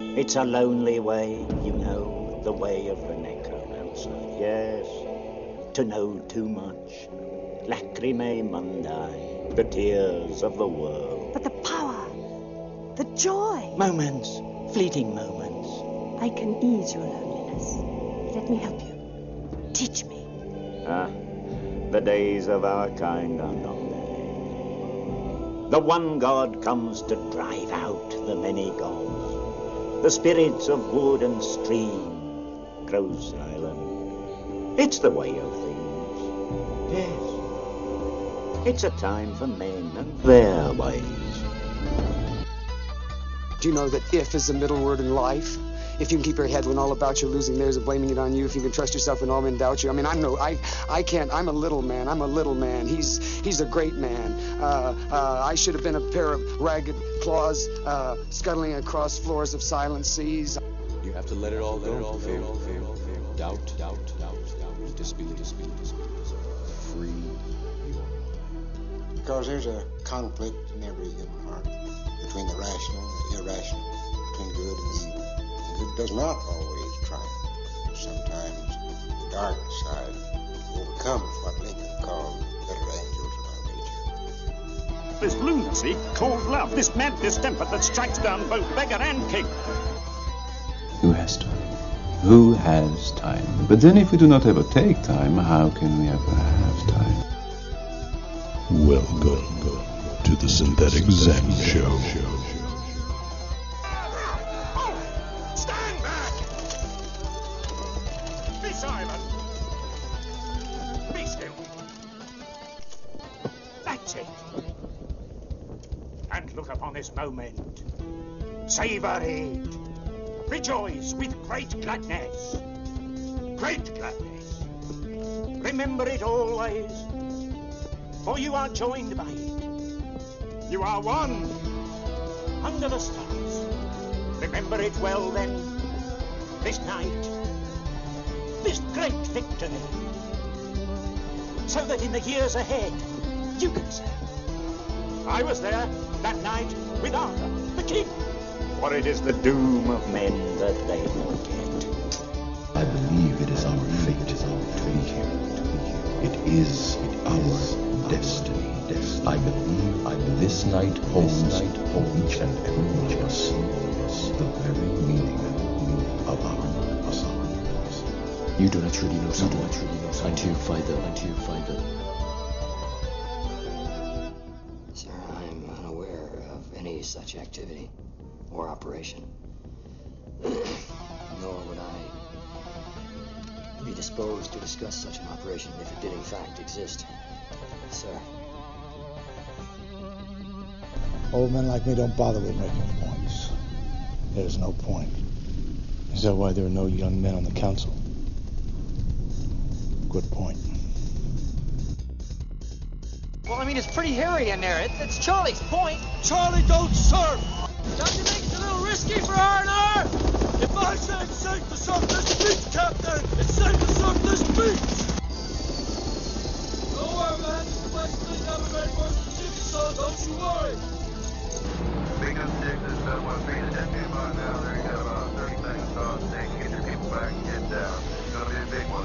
It's a lonely way, you know, the way of the necromancer. Yes, to know too much. Lacrimae mundi, the tears of the world. But the power, the joy. Moments, fleeting moments. I can ease your loneliness. Let me help you. Teach me. The days of our kind are not there. The one God comes to drive out the many gods. The spirits of wood and stream grow silent. It's the way of things. Yes. It's a time for men and their ways. Do you know that if is the middle word in life? If you can keep your head when all about you losing theirs and blaming it on you, if you can trust yourself when all men doubt you. I mean, I can't, I'm a little man. He's a great man. I should have been a pair of ragged claws scuttling across floors of silent seas. You have to let it all go. Fail. Doubt. Disbelief. Free your mind. Because there's a conflict in every human heart between the rational and the irrational, between good and evil. Good does not always triumph. Sometimes the dark side overcomes what Lincoln called the better angels of our nature. This lunacy called love, this mad distemper that strikes down both beggar and king. Who has time? Who has time? But then if we do not ever take time, how can we ever have time? Welcome to the Synthetic Zen Show. Stand back! Be silent! Be still! That's it! And look upon this moment. Savor it! Rejoice with great gladness! Great gladness! Remember it always, for you are joined by it. You are one under the stars. Remember it well then, this night, this great victory, so that in the years ahead, you can say, I was there that night with Arthur, the king. For it is the doom of men that they forget. I believe it is our fate to be here. It is our destiny. I believe this night holds each and every one of us the very meaning of our lives. You do not truly know someone until you find them. Sir, I'm unaware of any such activity or operation. Nor would I be disposed to discuss such an operation if it did in fact exist. Sir. Old men like me don't bother with making points. There's no point. Is that why there are no young men on the council? Good point. Well, I mean, it's pretty hairy in there. It's Charlie's point. Charlie, don't surf! Don't you think it's a little risky for R&R? If I say it's safe to surf this beach, Captain, it's safe to surf this beach! Don't worry, man. This place cleaned up and ready for us to ship, so don't you worry. Big up 6 is 1-3 to deputy by now. There you got about 30 seconds on stage. Get your people back and get down. It's gonna be a big one.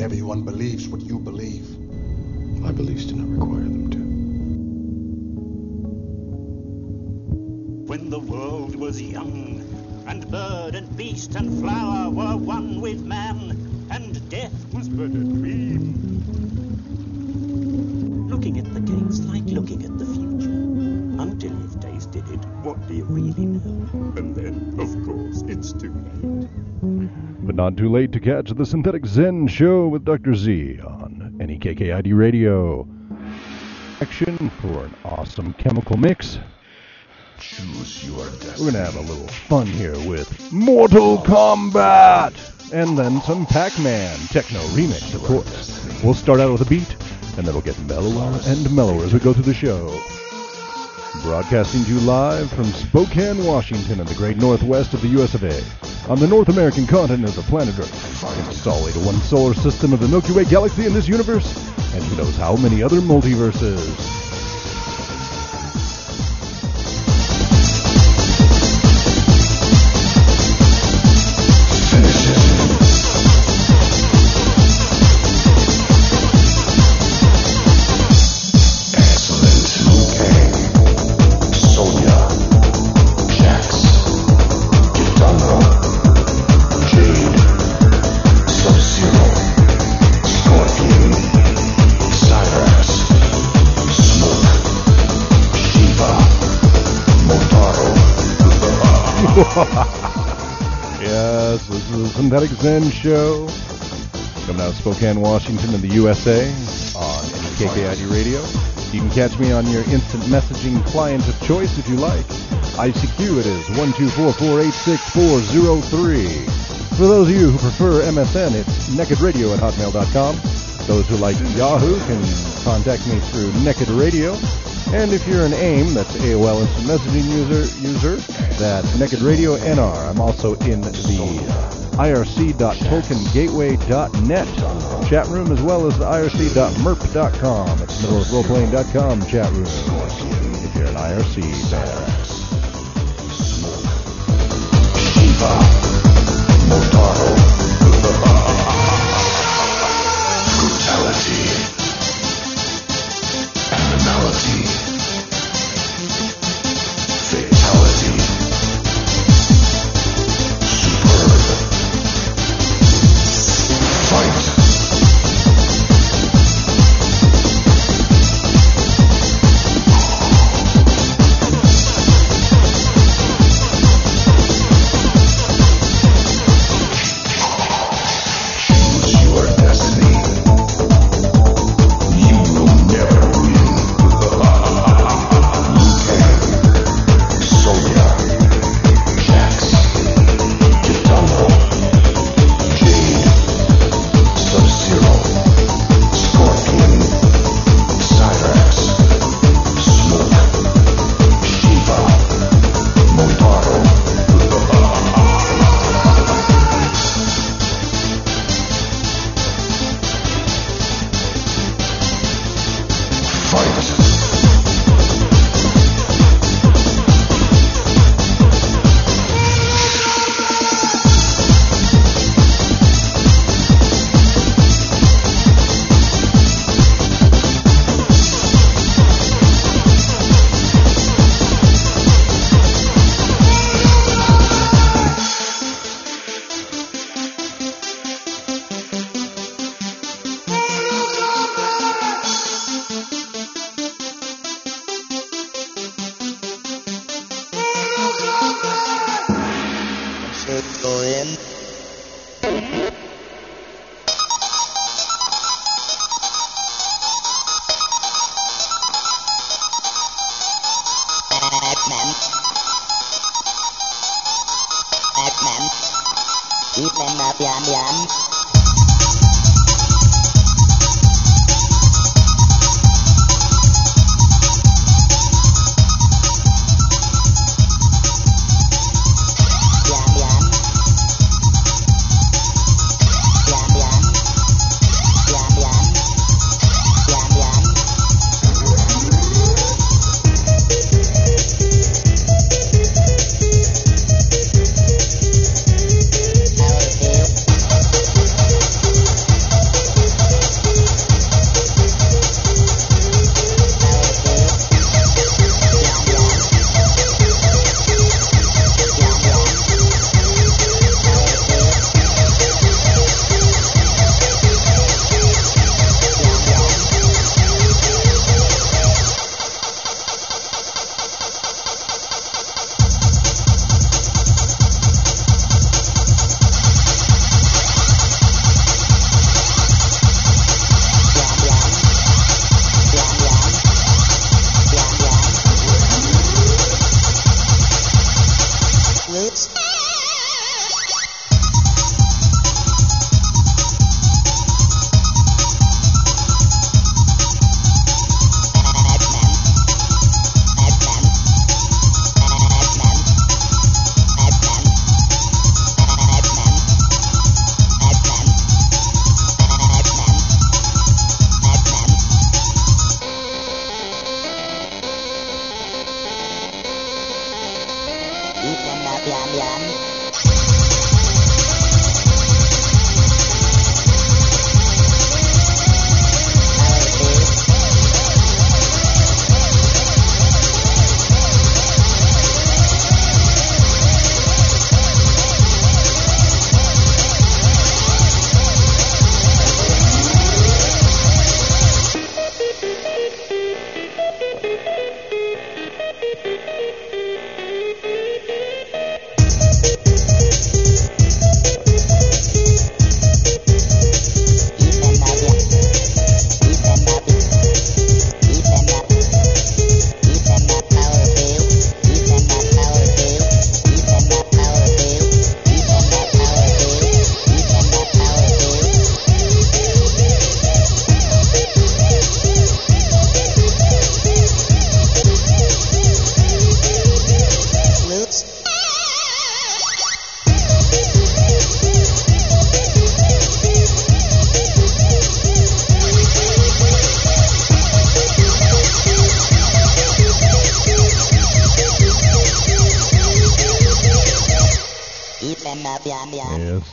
everyone believes what you believe. My beliefs do not require them to. When the world was young, and bird and beast and flower were one with man, and death was but a dream. Looking at the gates like looking at the future. Until you've tasted it, what do you really know? And then, of course, it's too late. But not too late to catch the Synthetic Zen Show with Dr. Z on NEKKID Radio. Action for an awesome chemical mix. Choose your destiny. We're going to have a little fun here with Mortal Kombat! And then some Pac-Man techno remix, of course. We'll start out with a beat, and then it'll get mellower and mellower as we go through the show. Broadcasting to you live from Spokane, Washington, in the great northwest of the US of A. On the North American continent of the planet Earth, in the solid one solar system of the Milky Way galaxy in this universe, and who knows how many other multiverses. Yes, this is the Synthetic Zen Show. Coming out of Spokane, Washington in the USA on NEKKID Radio. You can catch me on your instant messaging client of choice if you like. ICQ, it is 124486403. For those of you who prefer MSN, it's nakedradio@hotmail.com. Those who like Yahoo can contact me through Naked Radio. And if you're an AIM, that's AOL Instant Messaging user, that's Naked Radio NR. I'm also in the irc.tolkiengateway.net chat room, as well as the irc.merp.com. It's middleofroleplaying.com chat room if you're an IRC fan. Shiva, Motaro, brutality, animality, fatality, superb, fight.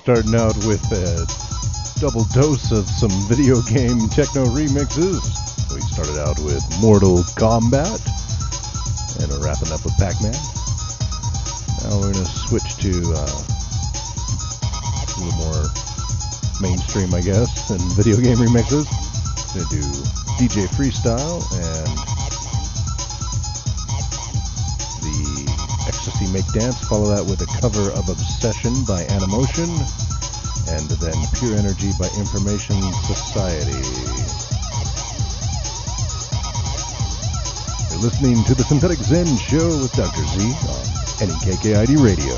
starting out with a double dose of some video game techno remixes. We started out with Mortal Kombat, and we're wrapping up with Pac-Man. Now we're going to switch to a little more mainstream, I guess, and video game remixes. We're going to do DJ Freestyle and the Ecstasy Make Dance. Follow that with a cover of Obsession by Animotion, and then Pure Energy by Information Society. You're listening to the Synthetic Zen Show with Dr. Z on NEKKID Radio.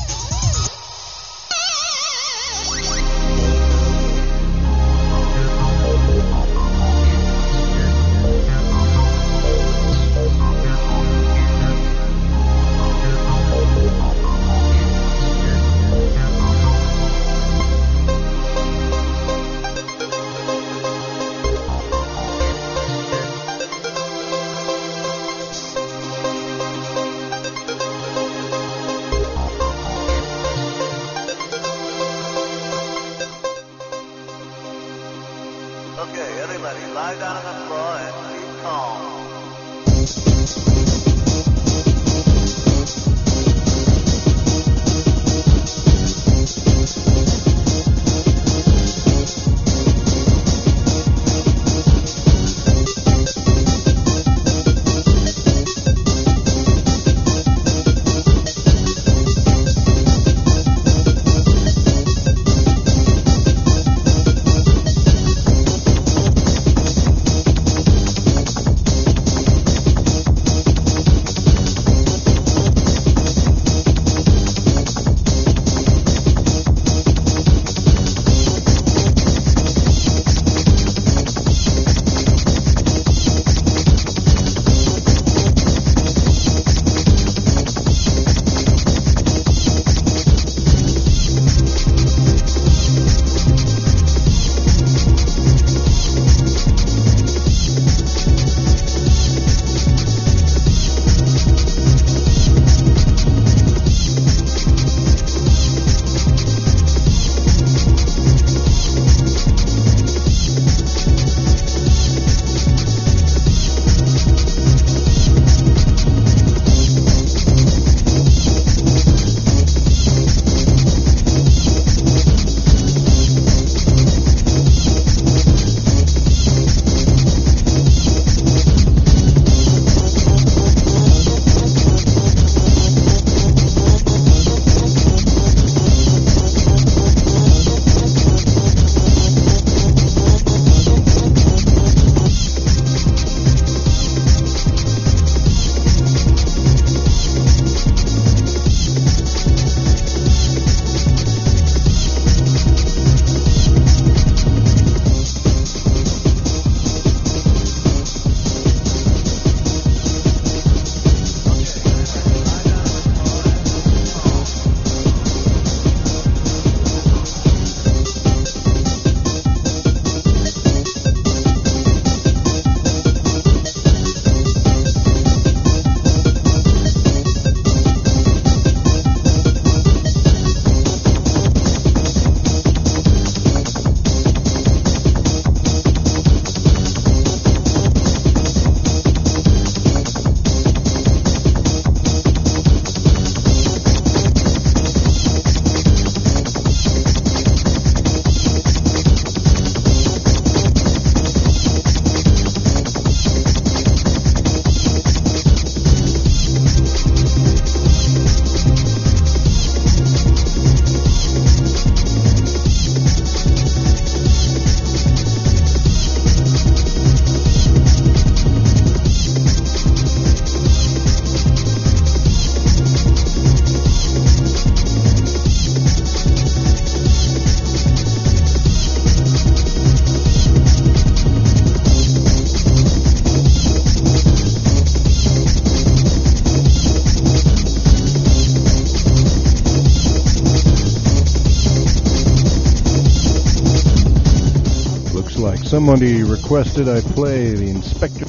Somebody requested I play the Inspector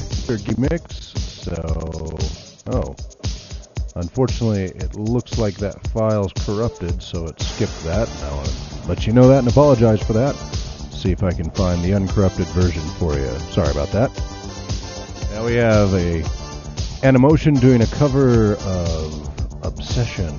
mix, so... Oh. Unfortunately, it looks like that file's corrupted, so it skipped that. Now let you know that and apologize for that. See if I can find the uncorrupted version for you. Sorry about that. Now we have Animotion doing a cover of Obsession.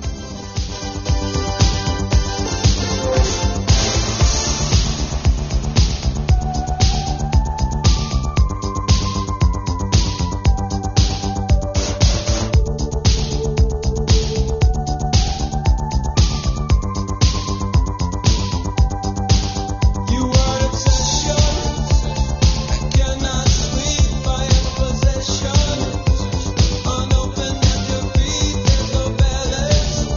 Unopened at your feet, there's no balance.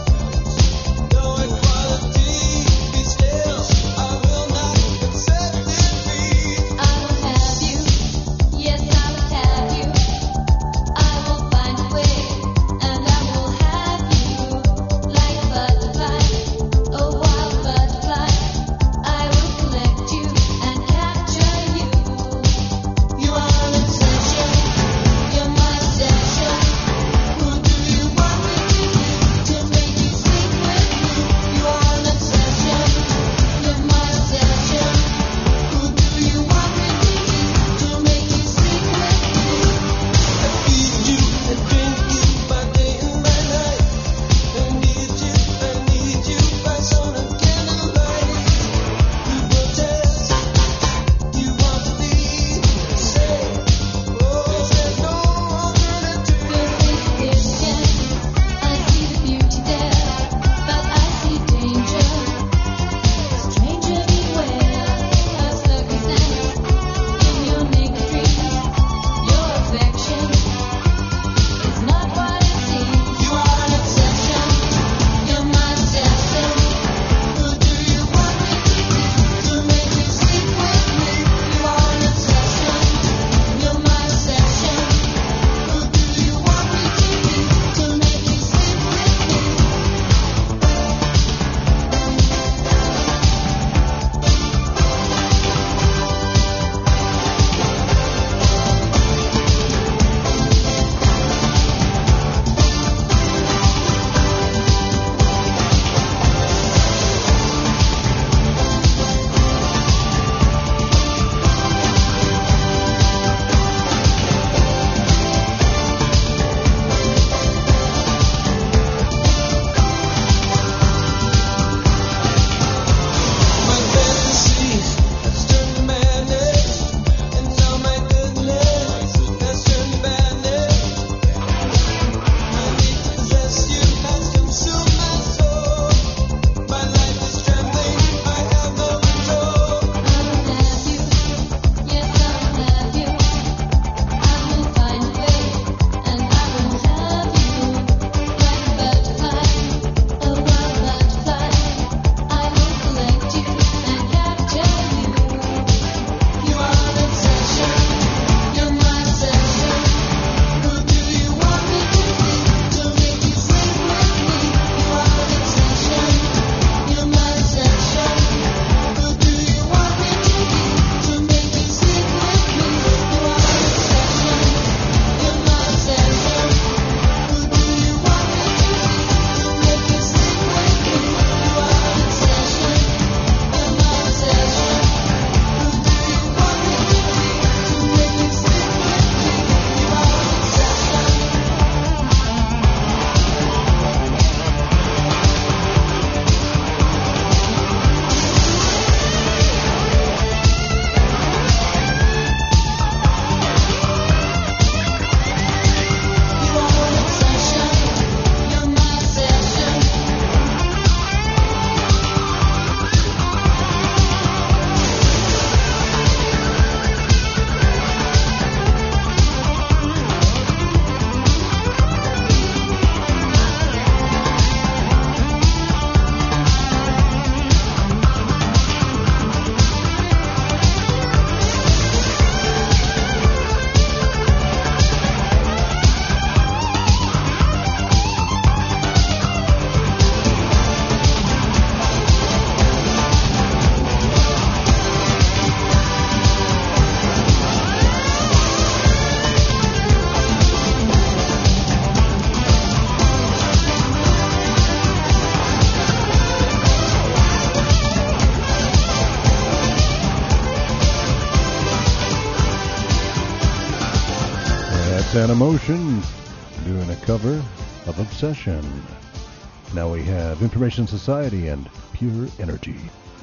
Emotions doing a cover of Obsession. Now we have Information Society and Pure Energy.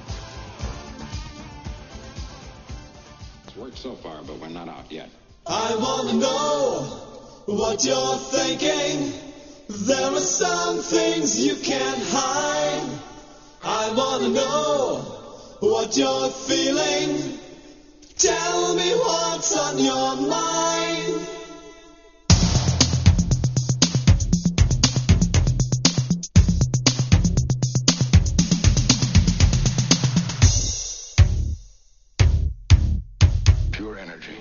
It's worked so far, but we're not out yet. I wanna know what you're thinking. There are some things you can't hide. I wanna know what you're feeling. Tell me what's on your mind. Pure energy.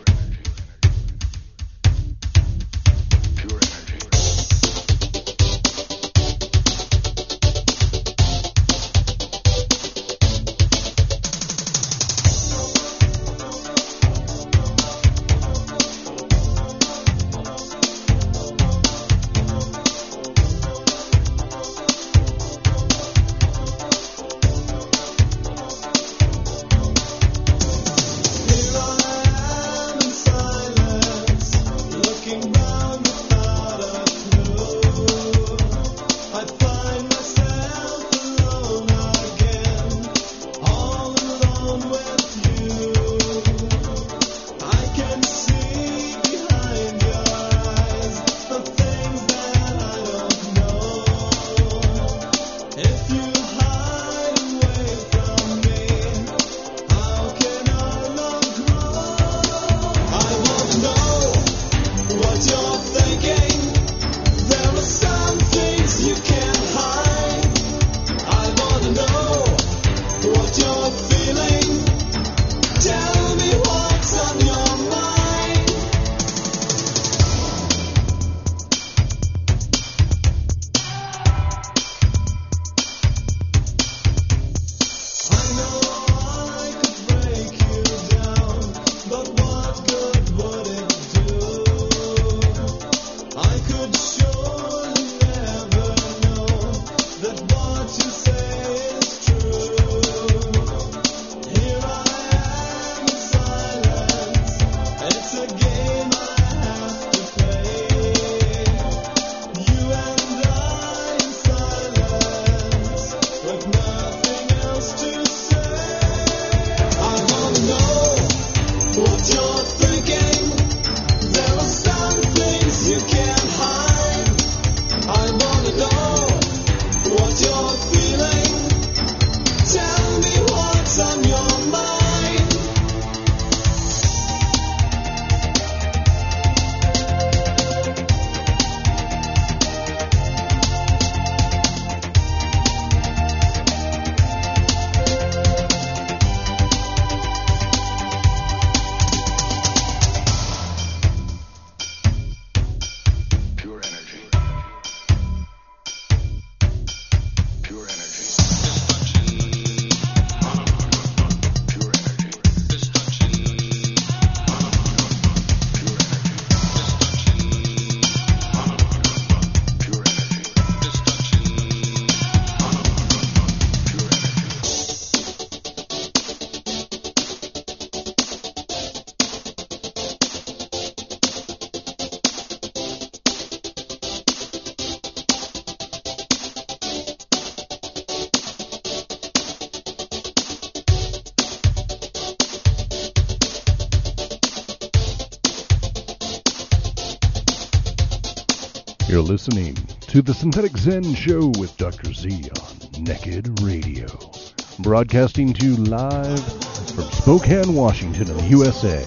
You're listening to the Synthetic Zen Show with Dr. Z on Naked Radio, broadcasting to you live from Spokane, Washington in the USA.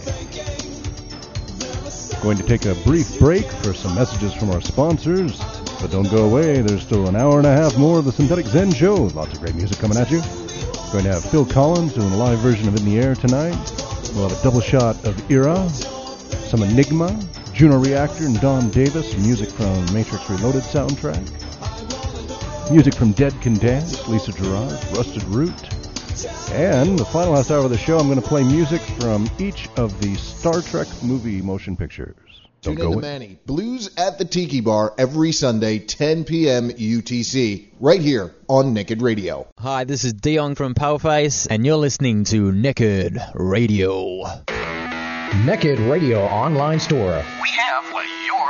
Going to take a brief break for some messages from our sponsors, but don't go away. There's still an hour and a half more of the Synthetic Zen Show. Lots of great music coming at you. Going to have Phil Collins doing a live version of In the Air tonight. We'll have a double shot of Era, some Enigma, Juno Reactor and Don Davis, music from Matrix Reloaded soundtrack. Music from Dead Can Dance, Lisa Gerard, Rusted Root. And the final last hour of the show, I'm going to play music from each of the Star Trek movie motion pictures. Tune in to Manny, Blues at the Tiki Bar, every Sunday, 10 p.m. UTC, right here on Naked Radio. Hi, this is Dion from Paleface, and you're listening to Naked Radio. Naked Radio online store. We have what you're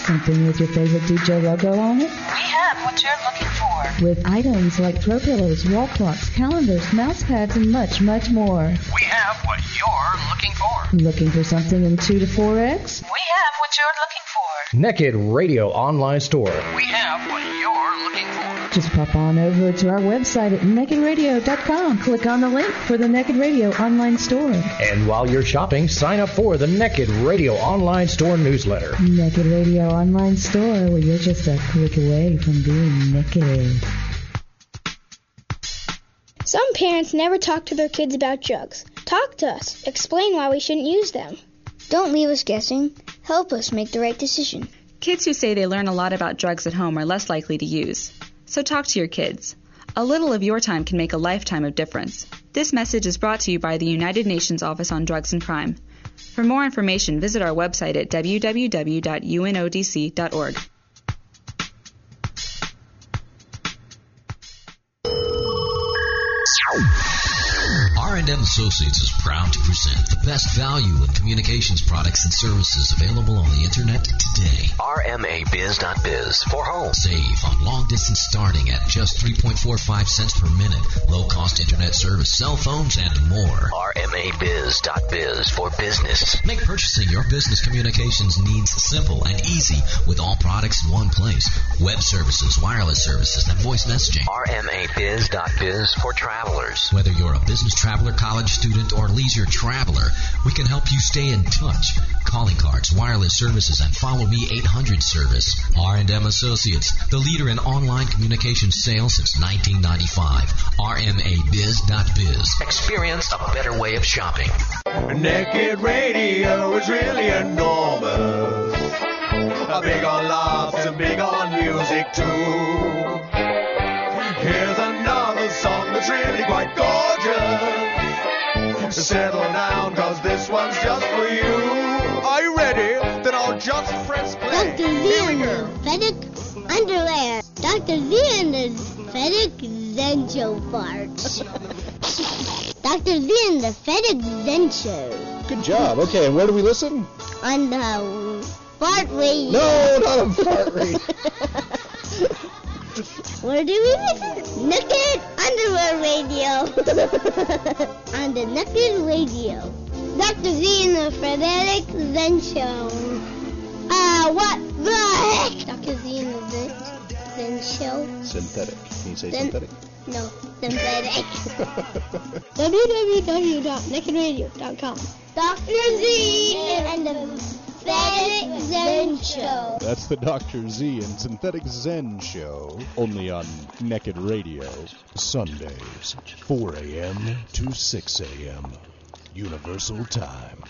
Something with your favorite DJ logo on it? We have what you're looking for. With items like throw pillows, wall clocks, calendars, mouse pads, and much, much more. We have what you're looking for. Looking for something in 2 to 4X? We have what you're looking for. Naked Radio Online Store. We have what you're looking for. Just pop on over to our website at nakedradio.com. Click on the link for the Naked Radio Online Store. And while you're shopping, sign up for the Naked Radio Online Store newsletter. Naked Radio Online Store, where you're just a click away from being naked. Some parents never talk to their kids about drugs. Talk to us. Explain why we shouldn't use them. Don't leave us guessing. Help us make the right decision. Kids who say they learn a lot about drugs at home are less likely to use. So talk to your kids. A little of your time can make a lifetime of difference. This message is brought to you by the United Nations Office on Drugs and Crime. For more information, visit our website at www.unodc.org. R&M Associates is proud to present the best value in communications products and services available on the internet today. RMABiz.biz for home. Save on long distance starting at just 3.45 cents per minute. Low cost internet service, cell phones, and more. RMABiz.biz for business. Make purchasing your business communications needs simple and easy with all products in one place. Web services, wireless services, and voice messaging. RMABiz.biz for travelers. Whether you're a business traveler, college student, or leisure traveler, we can help you stay in touch. Calling cards, wireless services, and Follow Me 800 service. R&M Associates, the leader in online communication sales since 1995. RMABiz.biz. Experience a better way of shopping. Naked Radio is really enormous. Big on laughs and big on music too. Here's another song that's really quite gorgeous. Settle down, cause this one's just for you. Are you ready? Then I'll just press play. Dr. Z and the Fedic Underwear. Dr. Z and the Fedic Zen Show farts. Dr. Z and the Fedic Zen Show. Good job. Okay, and where do we listen? On the Fart Radio. No, not on Fart Radio. Where do we listen? Naked Underwear Radio. On the Naked Radio. Dr. Z and the Frederick Zen Show. What the heck? Dr. Z and the Zen Show. Synthetic. Can you say synthetic? No, synthetic. www.nakedradio.com. Dr. Z and the Synthetic Zen Show. That's the Dr. Z and Synthetic Zen Show, only on Naked Radio, Sundays, 4 a.m. to 6 a.m. Universal Time.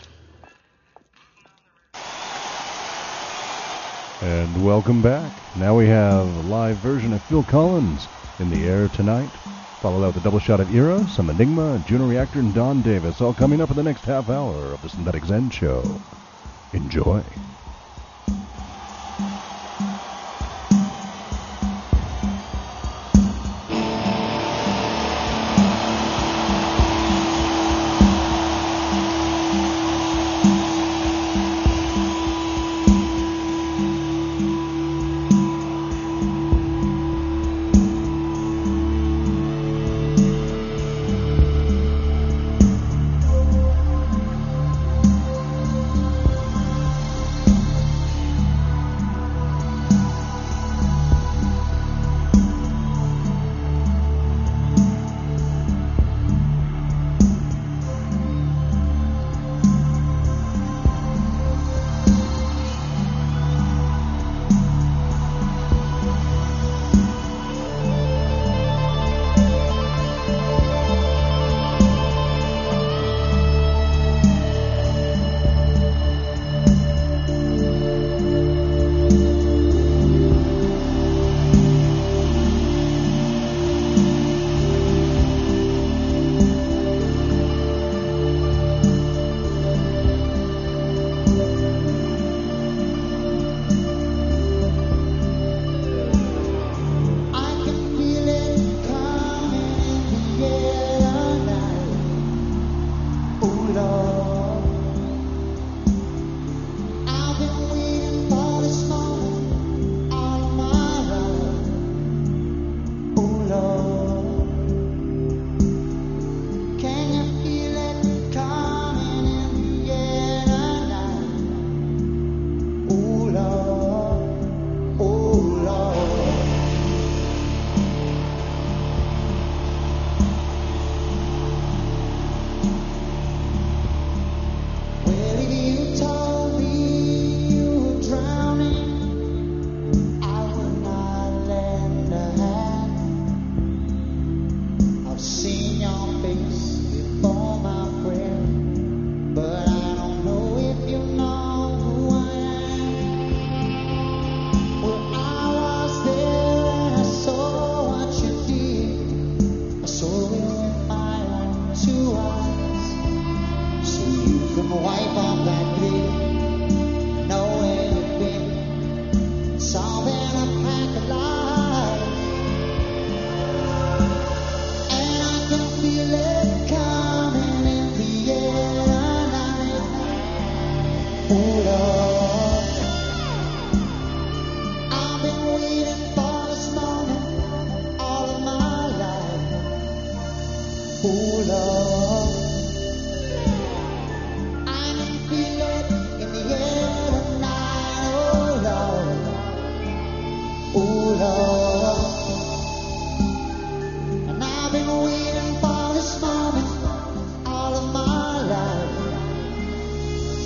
And welcome back. Now we have a live version of Phil Collins in the air tonight. Followed out with a double shot of Era, some Enigma, Juno Reactor, and Don Davis, all coming up in the next half hour of the Synthetic Zen Show. Enjoy.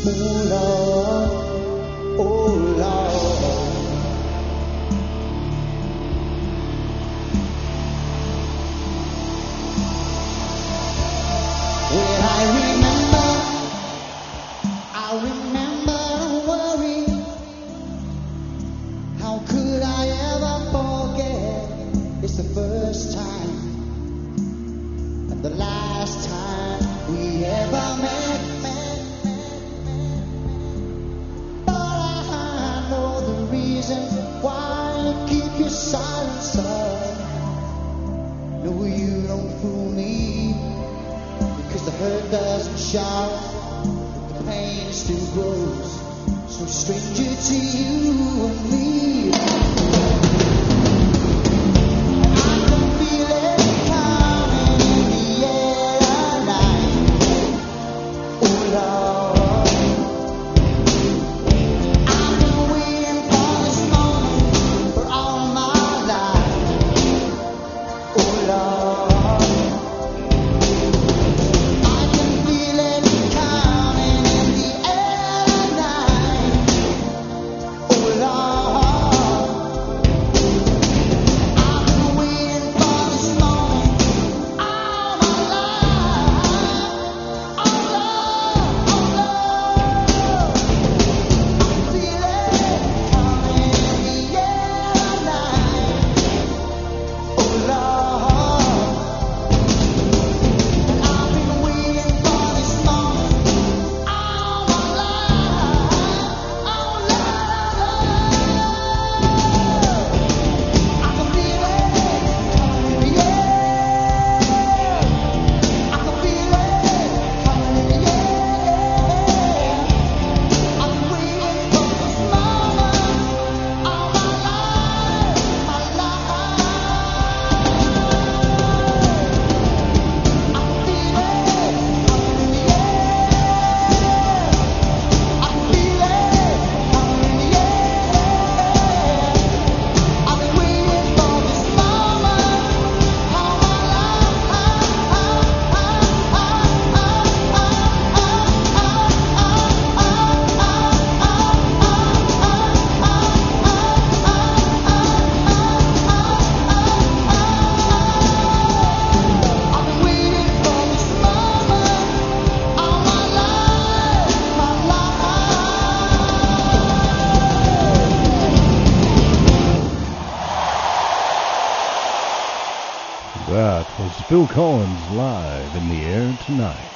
Phil Collins live in the air tonight.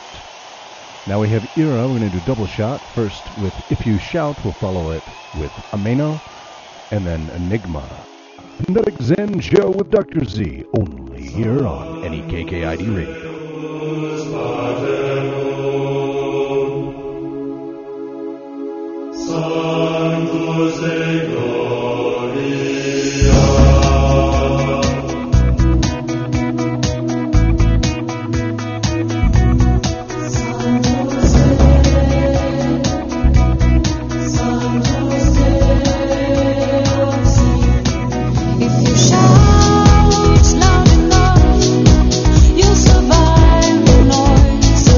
Now we have Era. We're going to do double shot. First with If You Shout. We'll follow it with Ameno. And then Enigma. Kinetic Zen Show with Dr. Z. Only here on NEKKID Radio. Sanctus Dei You'll survive the noise.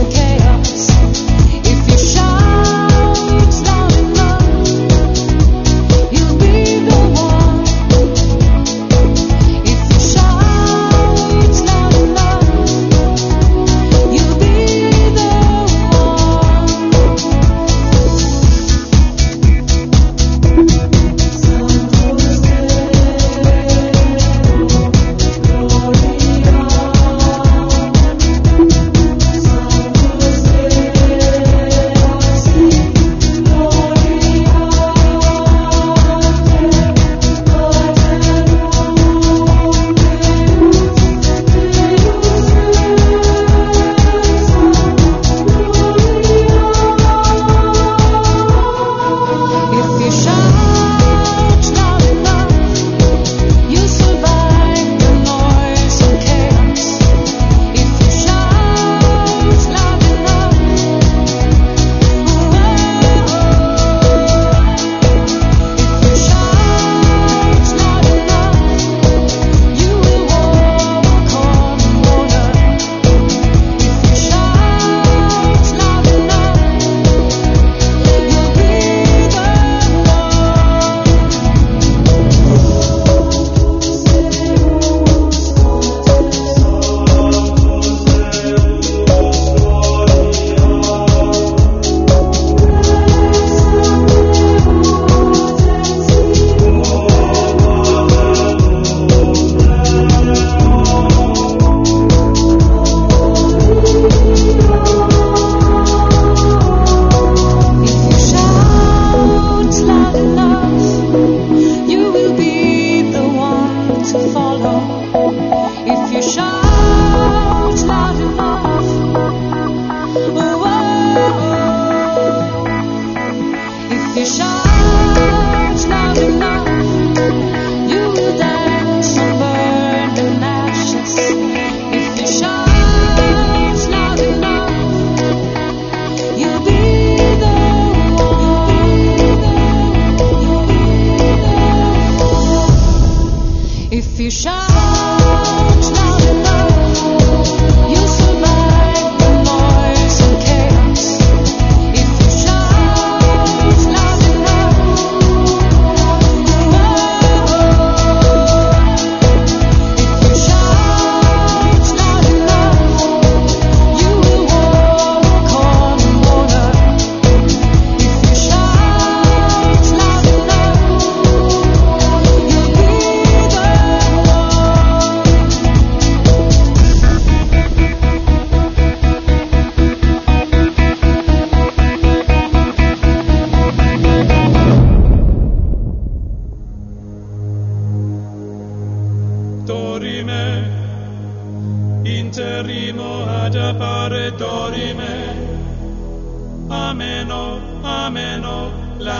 dorime, ameno, ameno,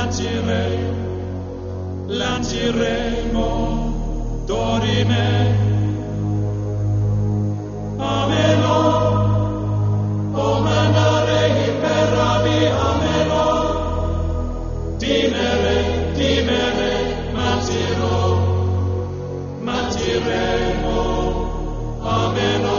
lanciremo, dorime, ameno, o mandare imperavi, ameno, timere, mantiremo, ameno.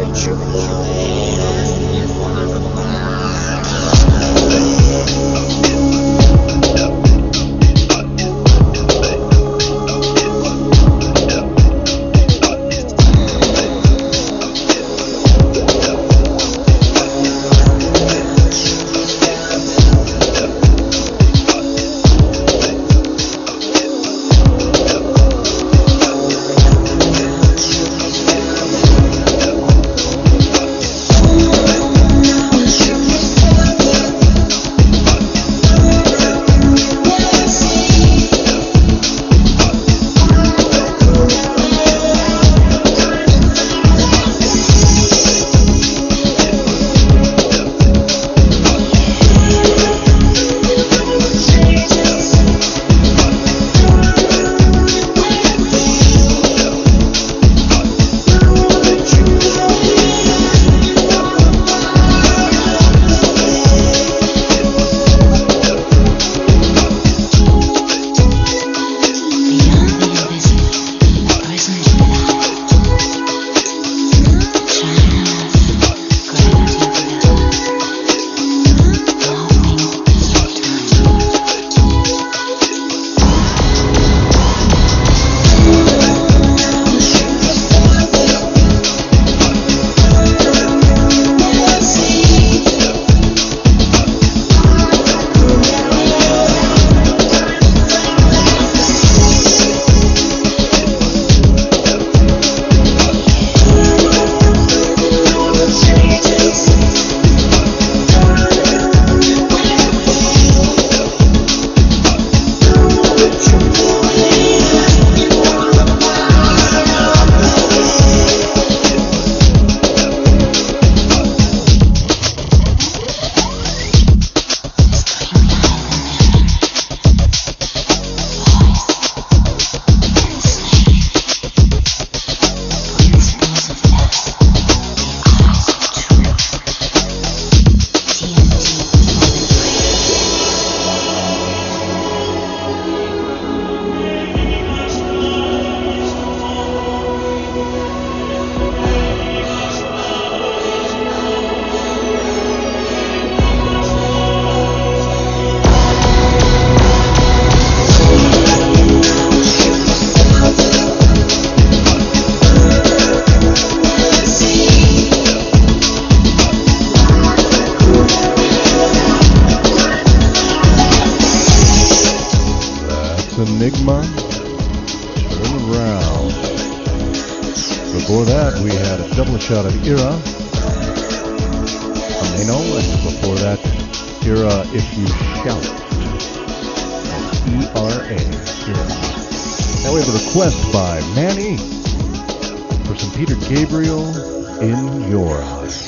Enigma, Turn Around. Before that, we had a double shot of Era, Ameno, and before that, Era If You Shout. That's E-R-A, Era. Now we have a request by Manny for some Peter Gabriel, In Your Eyes.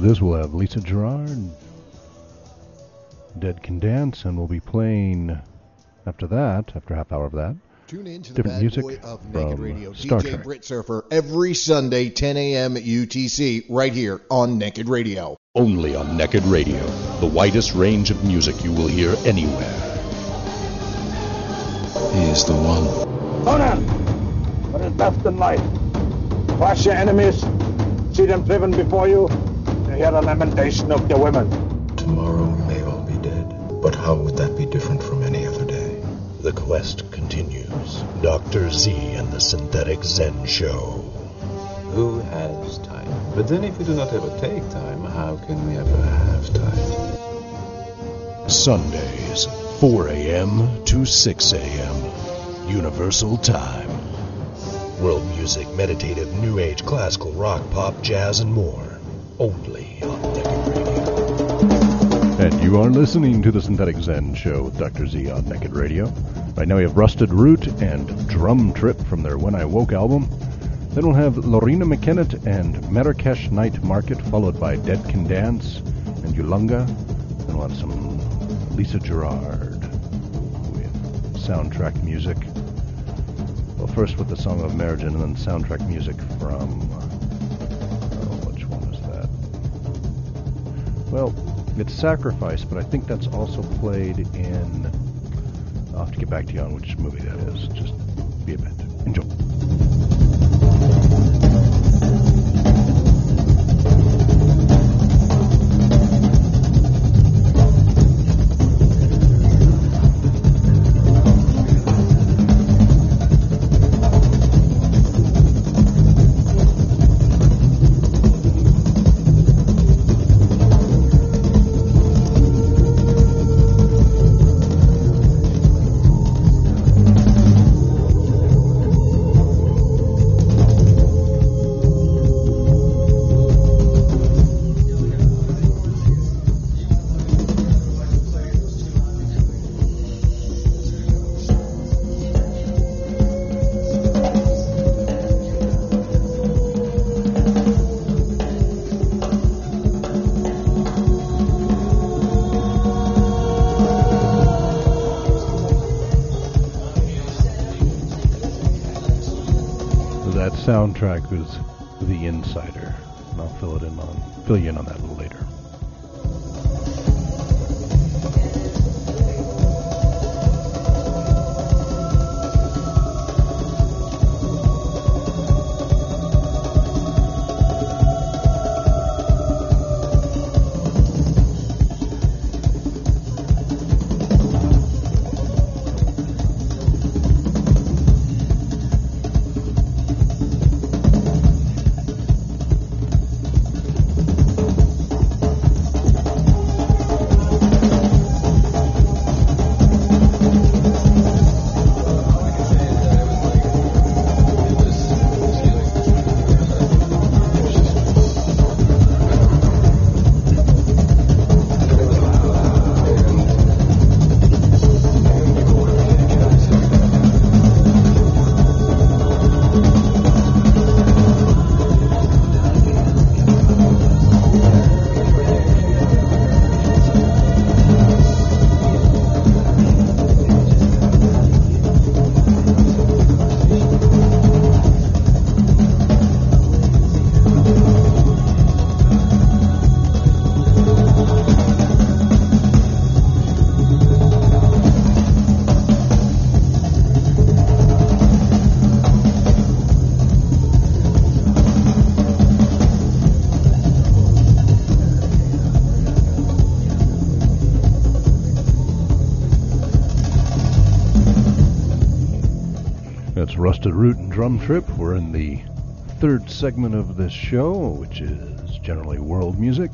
this, we'll have Lisa Gerrard, Dead Can Dance, and we'll be playing after that, after a half hour of that, tune in to the different bad music boy of Naked from Radio, Star DJ Trek. Brit Surfer, every Sunday, 10 a.m. UTC, right here on Naked Radio. Only on Naked Radio, the widest range of music you will hear anywhere. He is the one. Conan, what is left in life? Crush your enemies, see them driven before you, and hear the lamentation of your women. Tomorrow we may all be dead, but how would that be different from any other day? The quest continues. Dr. Z and the Synthetic Zen Show. Who has time? But then if we do not ever take time, how can we ever have time? Sundays, 4 a.m. to 6 a.m. Universal Time. World music, meditative, new age, classical, rock, pop, jazz, and more. Only on Naked Radio. And you are listening to the Synthetic Zen Show with Dr. Z on Naked Radio. Right now we have Rusted Root and Drum Trip from their When I Woke album. Then we'll have Lorena McKennett and Marrakesh Night Market, followed by Dead Can Dance and Yulunga. Then we'll have some Lisa Gerrard with soundtrack music. Well, first with the Song of Marriage and then soundtrack music from... which one is that? Well, it's Sacrifice, but I think that's also played in... I'll have to get back to you on which movie that is. Just be a bit. Enjoy. Soundtrack was The Insider, and I'll fill you in on that a little later. Rusted Root and Drum Trip. We're in the third segment of this show, which is generally world music.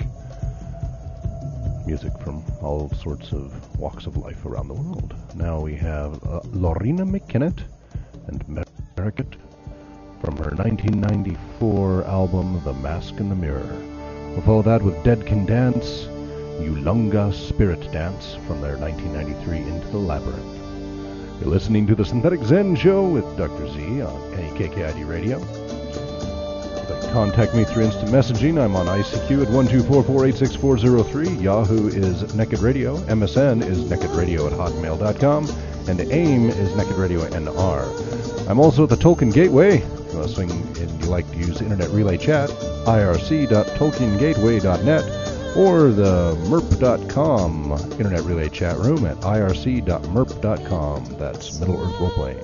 Music from all sorts of walks of life around the world. Now we have Lorena McKennett and Marrakesh from her 1994 album, The Mask in the Mirror. We'll follow that with Dead Can Dance, Yulunga Spirit Dance from their 1993 Into the Labyrinth. You're listening to the Synthetic Zen Show with Dr. Z on KKID Radio. If you'd like to contact me through instant messaging. I'm on ICQ at 124486403. Yahoo is Naked Radio. MSN is nakedradio@hotmail.com. And AIM is Naked Radio NR. I'm also at the Tolkien Gateway. If you want to swing and you like to use Internet Relay Chat, irc.tolkiengateway.net, or the merp.com Internet Relay Chat Room at irc.merp.com. That's Middle Earth Roleplaying.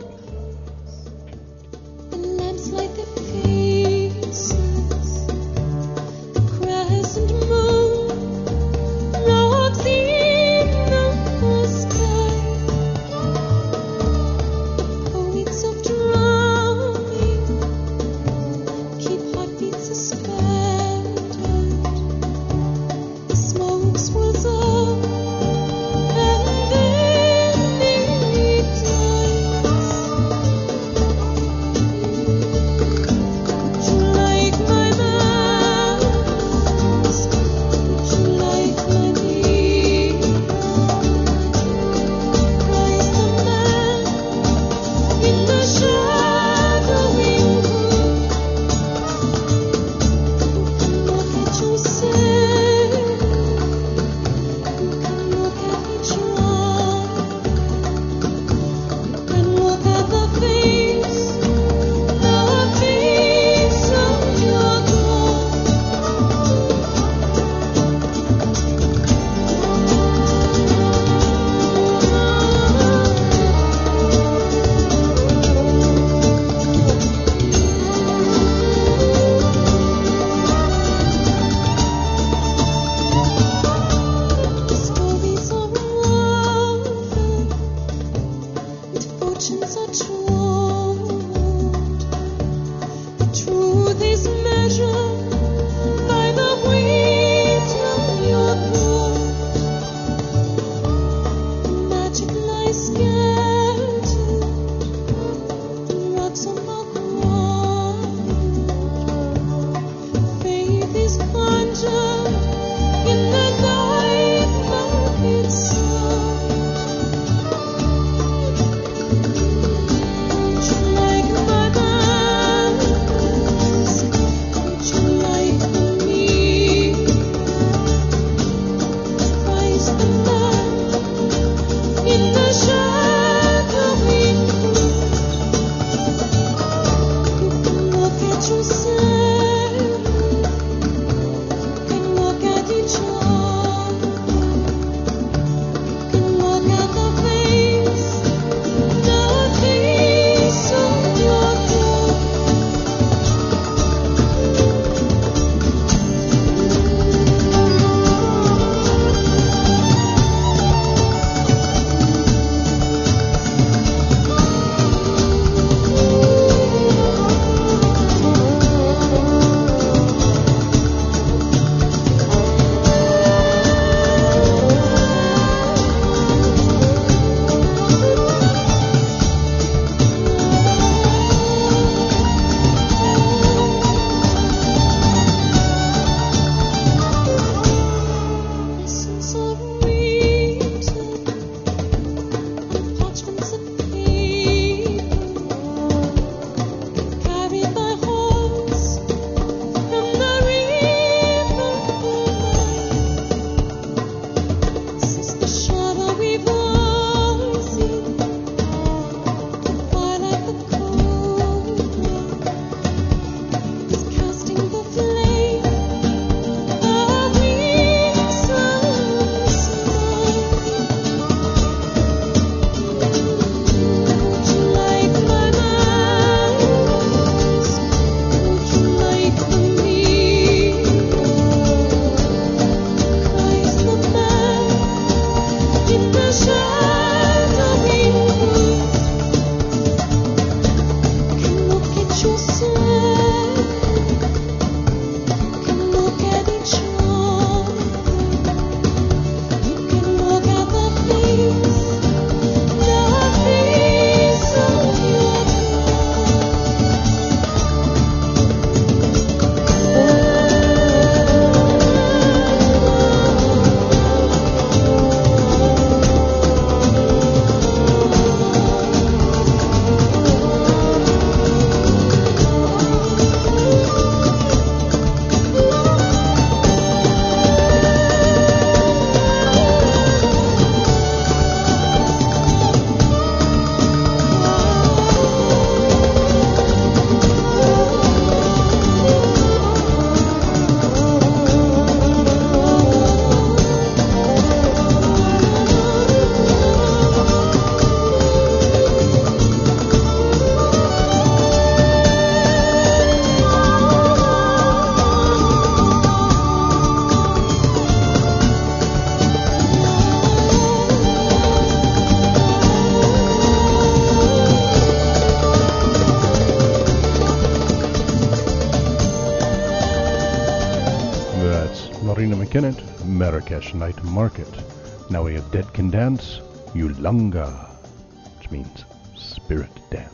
That's Marina McKinnon, Marrakesh Night Market. Now we have Dead Can Dance, Yulanga, which means spirit dance.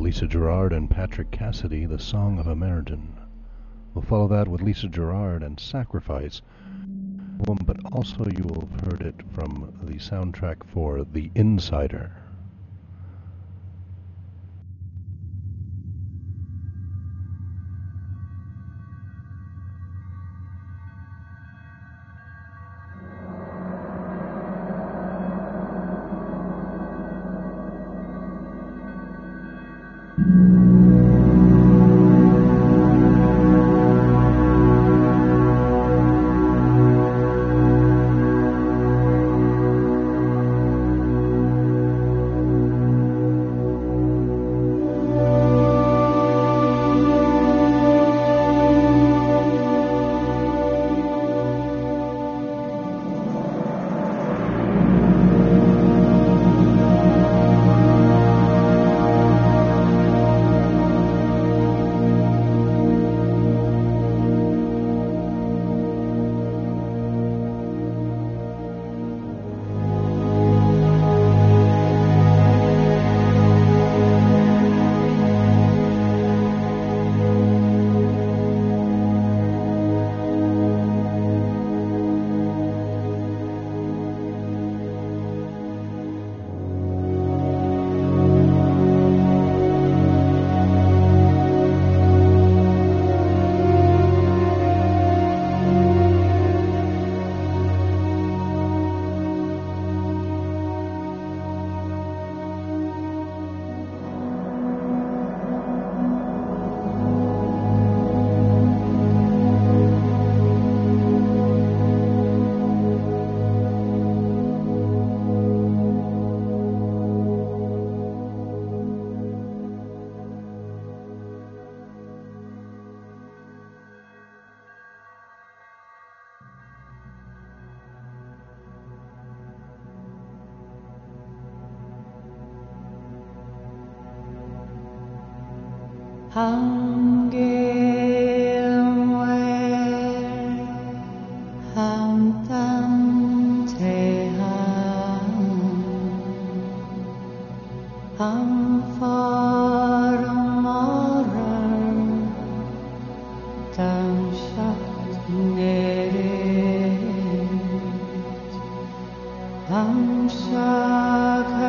Lisa Gerrard and Patrick Cassidy, The Song of a Meriden. We'll follow that with Lisa Gerrard and Sacrifice, but also you will have heard it from the soundtrack for The Insider.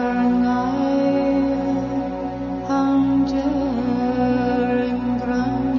Grande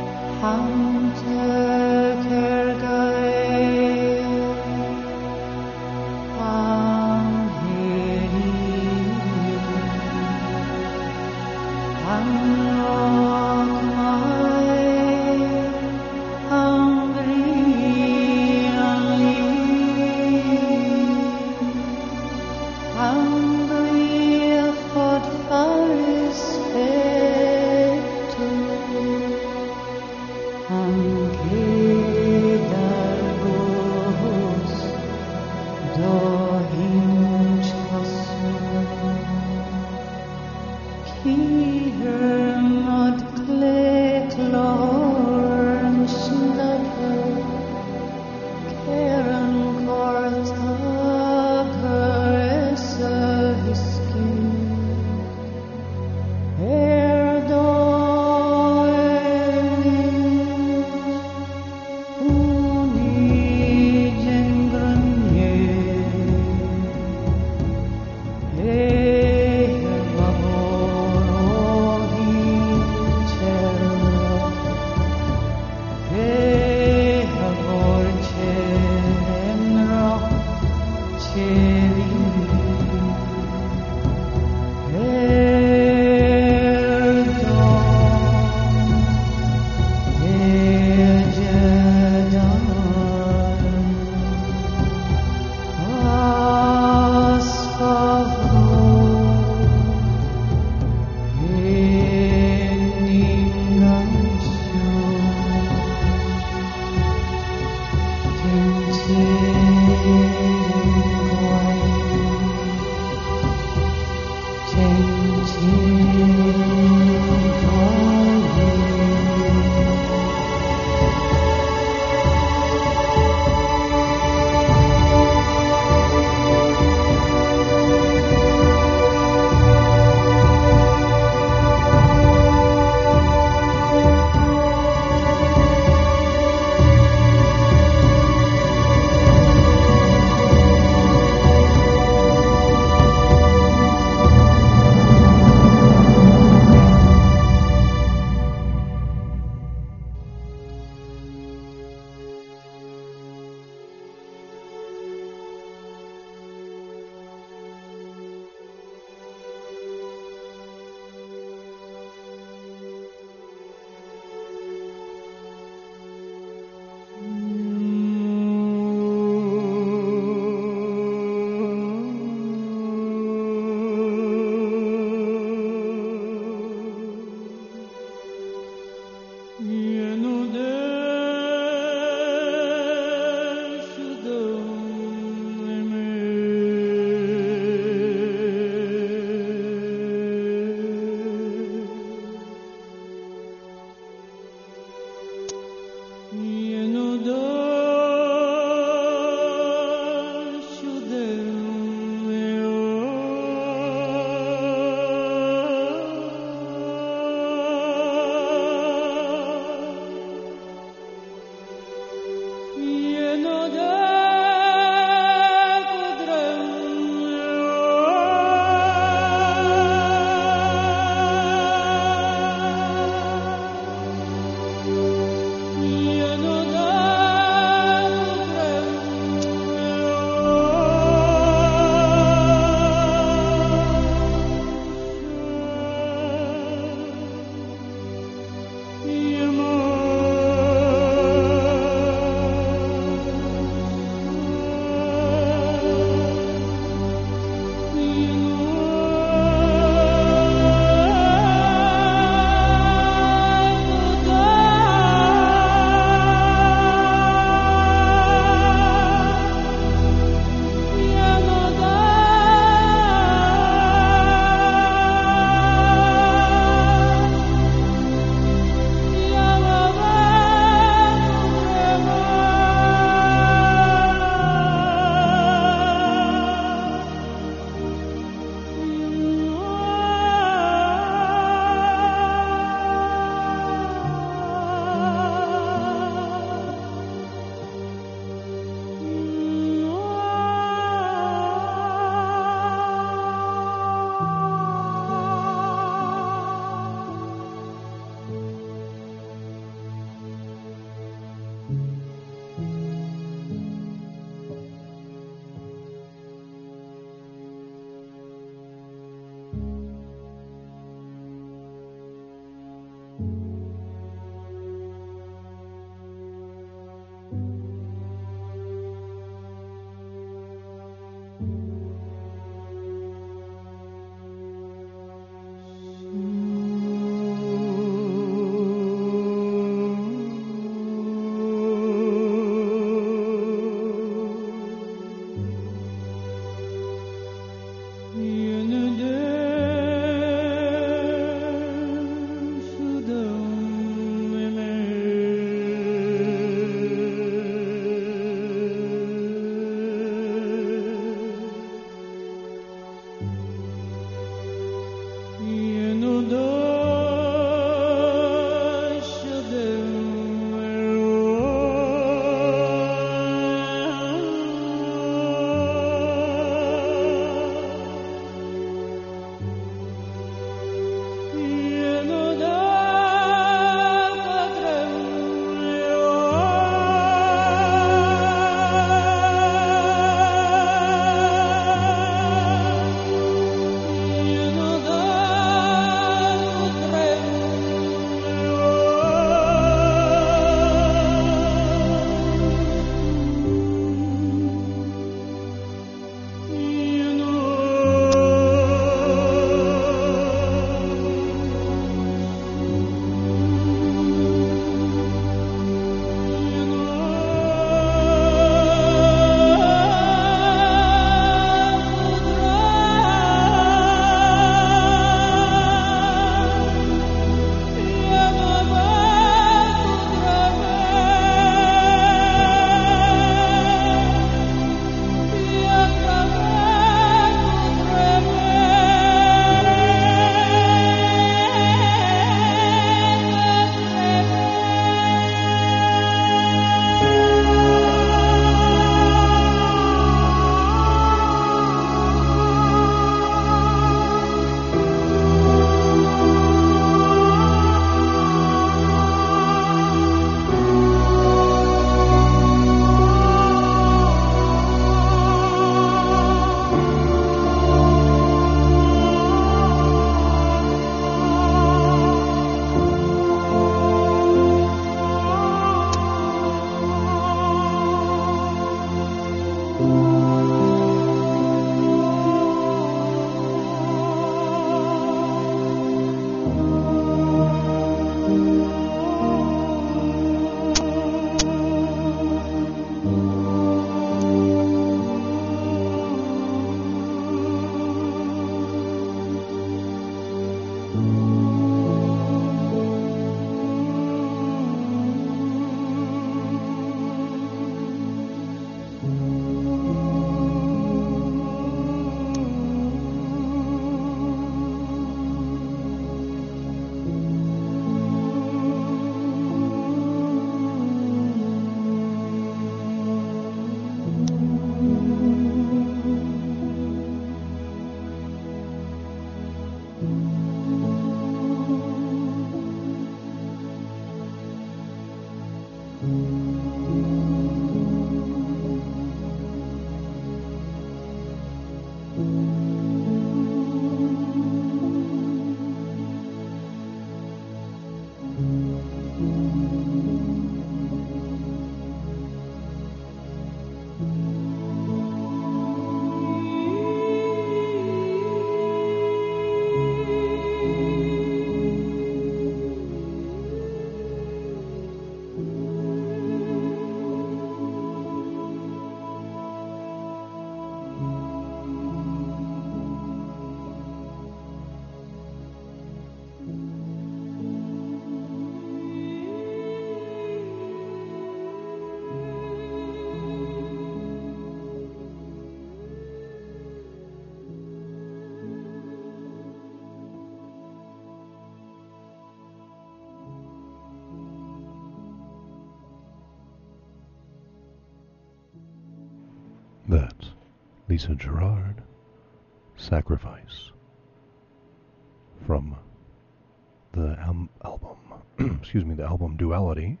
That's Lisa Gerrard, Sacrifice, from the album, the album Duality.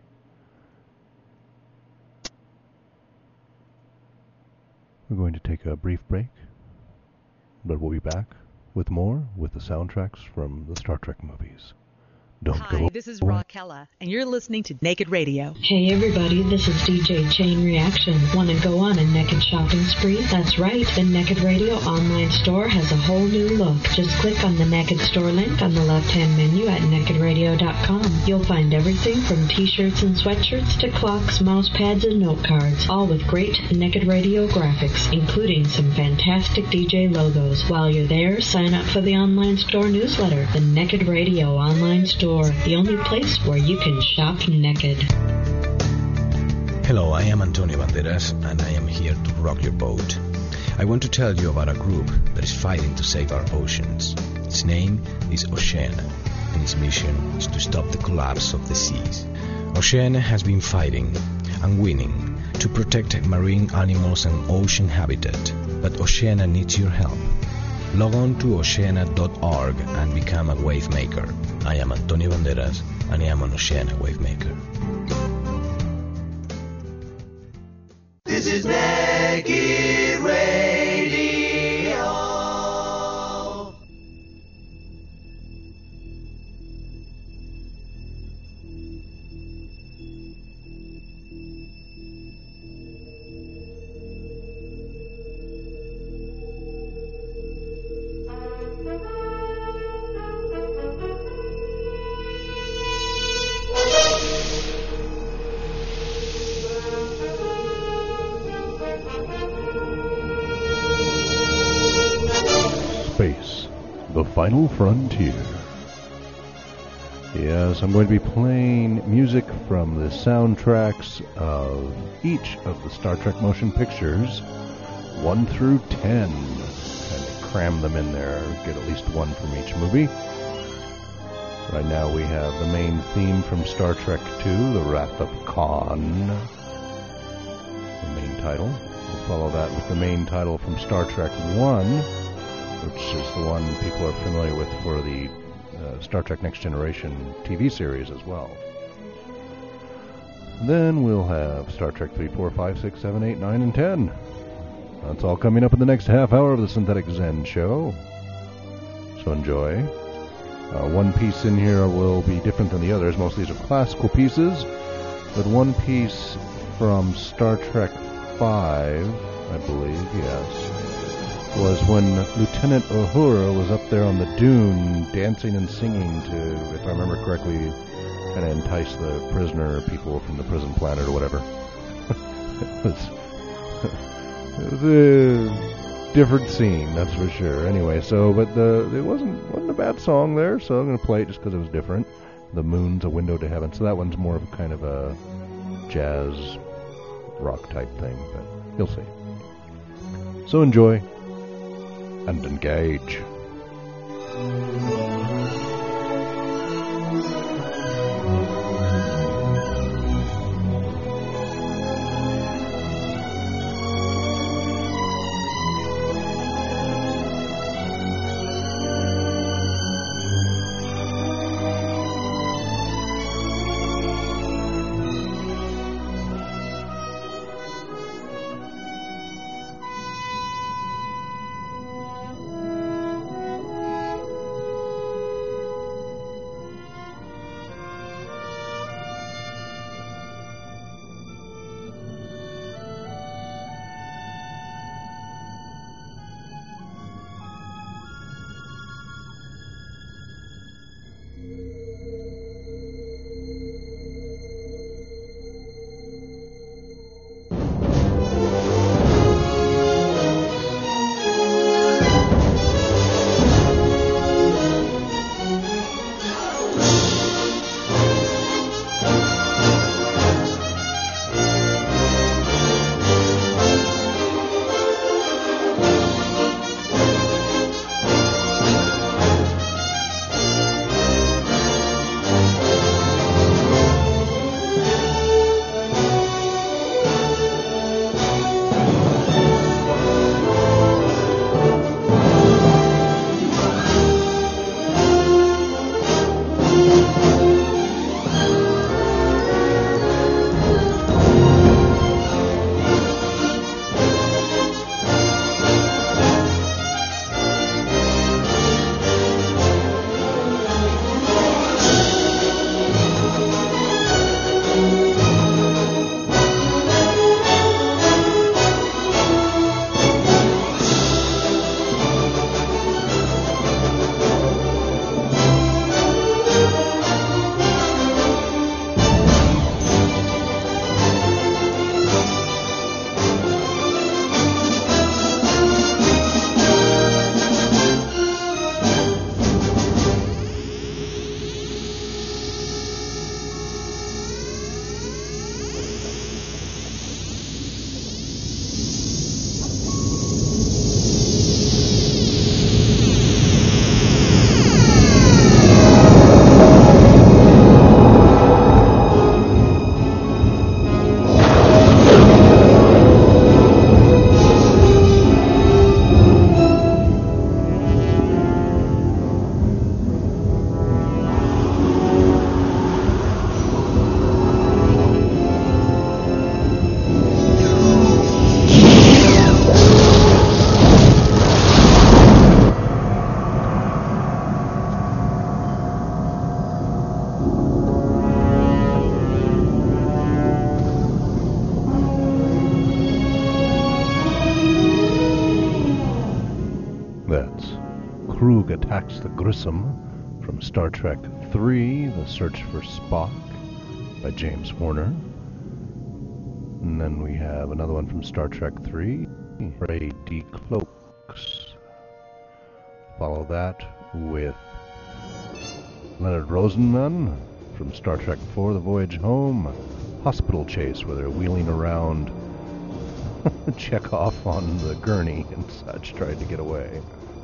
We're going to take a brief break, but we'll be back with more with the soundtracks from the Star Trek movies. Hi, this is Raquella, and you're listening to Naked Radio. Hey everybody, this is DJ Chain Reaction. Want to go on a naked shopping spree? That's right, the Naked Radio online store has a whole new look. Just click on the Naked Store link on the left-hand menu at nakedradio.com. You'll find everything from t-shirts and sweatshirts to clocks, mouse pads, and note cards, all with great Naked Radio graphics, including some fantastic DJ logos. While you're there, sign up for the online store newsletter, the Naked Radio online store. The only place where you can shop naked. Hello, I am Antonio Banderas, and I am here to rock your boat. I want to tell you about a group that is fighting to save our oceans. Its name is Oceana, and its mission is to stop the collapse of the seas. Oceana has been fighting and winning to protect marine animals and ocean habitat, but Oceana needs your help. Log on to oceana.org and become a wave maker. I am Antonio Banderas, and I am an Oceana Wavemaker. This is Naked Radio. Space, the final frontier. Yes, I'm going to be playing music from the soundtracks of each of the Star Trek motion pictures, 1 through 10. Kind of cram them in there, get at least one from each movie. Right now we have the main theme from Star Trek II, The Wrath of Khan, the main title. We'll follow that with the main title from Star Trek I, which is the one people are familiar with for the Star Trek Next Generation TV series as well. Then we'll have Star Trek 3, 4, 5, 6, 7, 8, 9, and 10. That's all coming up in the next half hour of the Synthetic Zen Show. So enjoy. One piece in here will be different than the others. Most of these are classical pieces, but one piece from Star Trek 5, I believe, yes, was when Lieutenant Uhura was up there on the dune dancing and singing to, if I remember correctly, kind of entice the prisoner people from the prison planet or whatever. It was a different scene, that's for sure. Anyway, so, but it wasn't a bad song there, so I'm going to play it just because it was different. The Moon's a Window to Heaven, so that one's more of a kind of a jazz rock type thing, but you'll see. So enjoy and engage. Krug Attacks the Grissom from Star Trek III, The Search for Spock by James Horner. And then we have another one from Star Trek III, Ray D. Cloaks. Follow that with Leonard Rosenman from Star Trek IV, The Voyage Home, Hospital Chase, where they're wheeling around Chekhov on the gurney and such, trying to get away.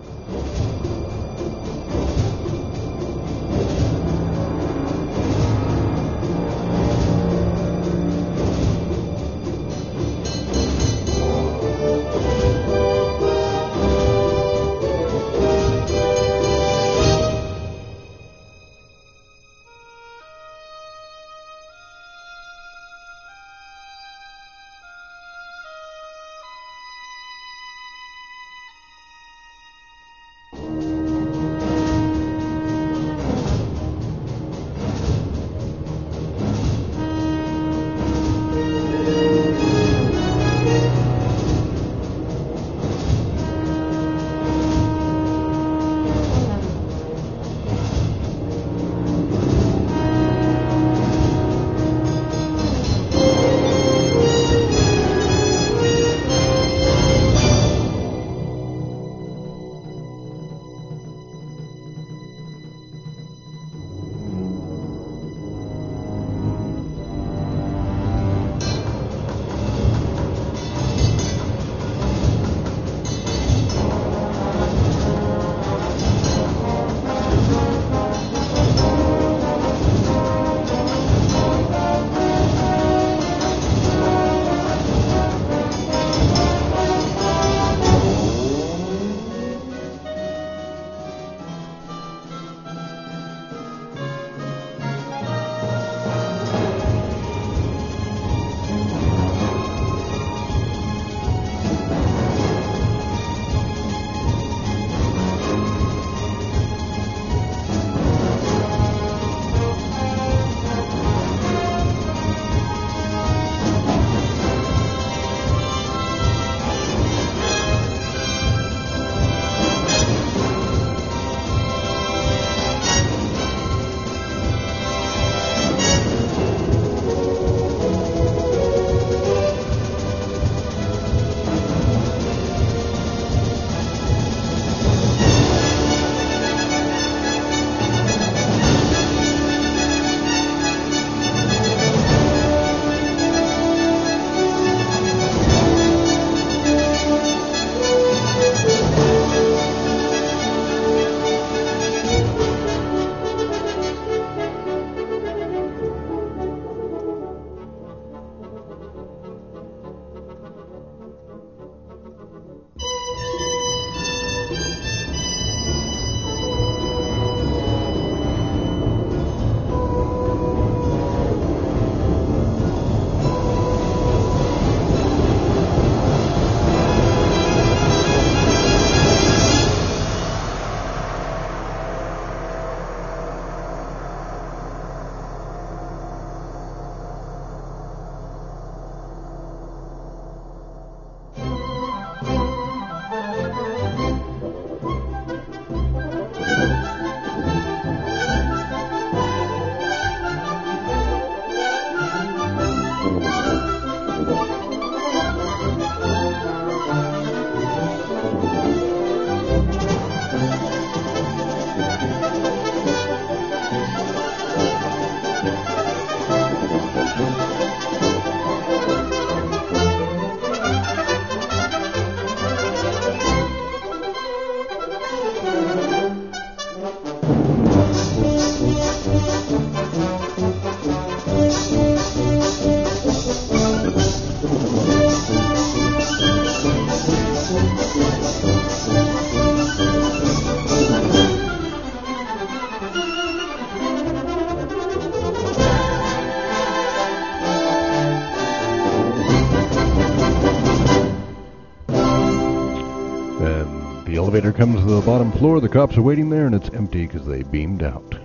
elevator comes to the bottom floor. The cops are waiting there, and it's empty because they beamed out.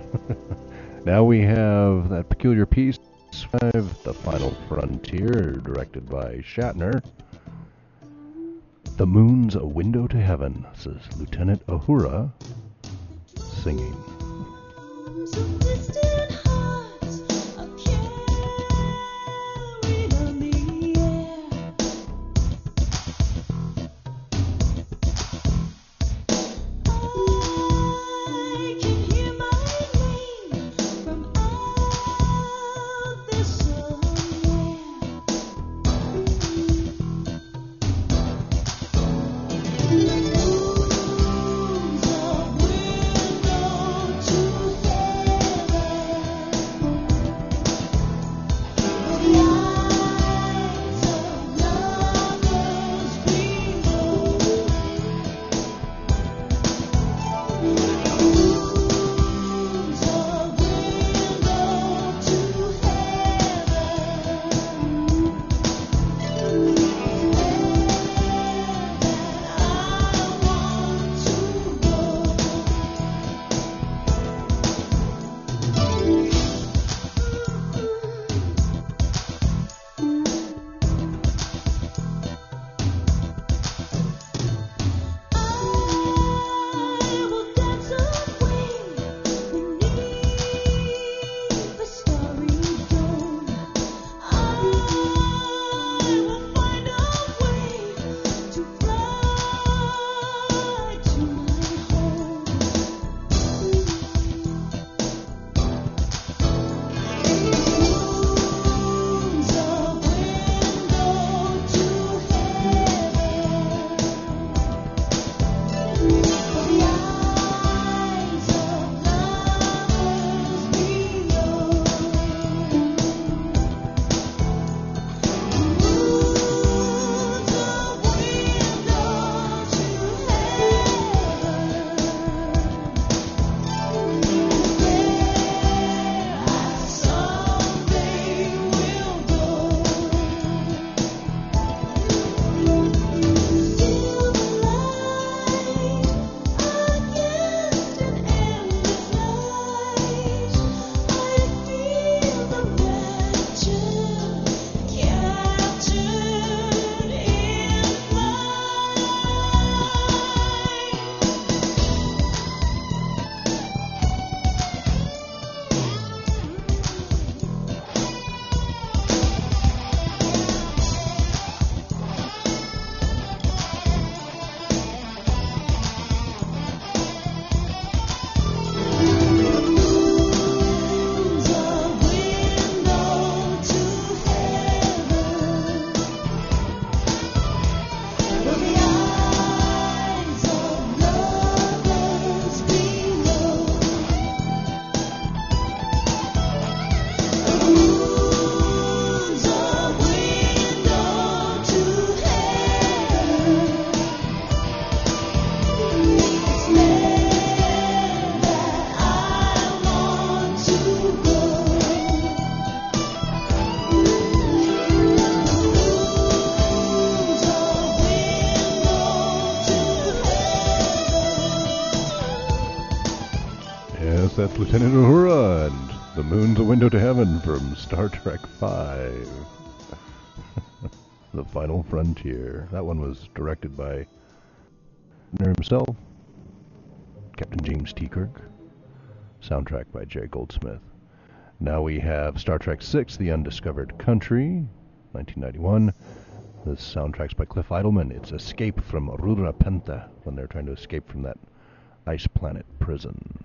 Now we have that peculiar piece, The Final Frontier, directed by Shatner. The moon's a window to heaven, says Lieutenant Uhura. singing. That's Lieutenant Uhura and The Moon's a Window to Heaven from Star Trek V. The Final Frontier. That one was directed by himself, Captain James T. Kirk. Soundtrack by Jerry Goldsmith. Now we have Star Trek VI, The Undiscovered Country, 1991. The soundtrack's by Cliff Idleman. It's Escape from Rura Pentha, when they're trying to escape from that ice planet prison.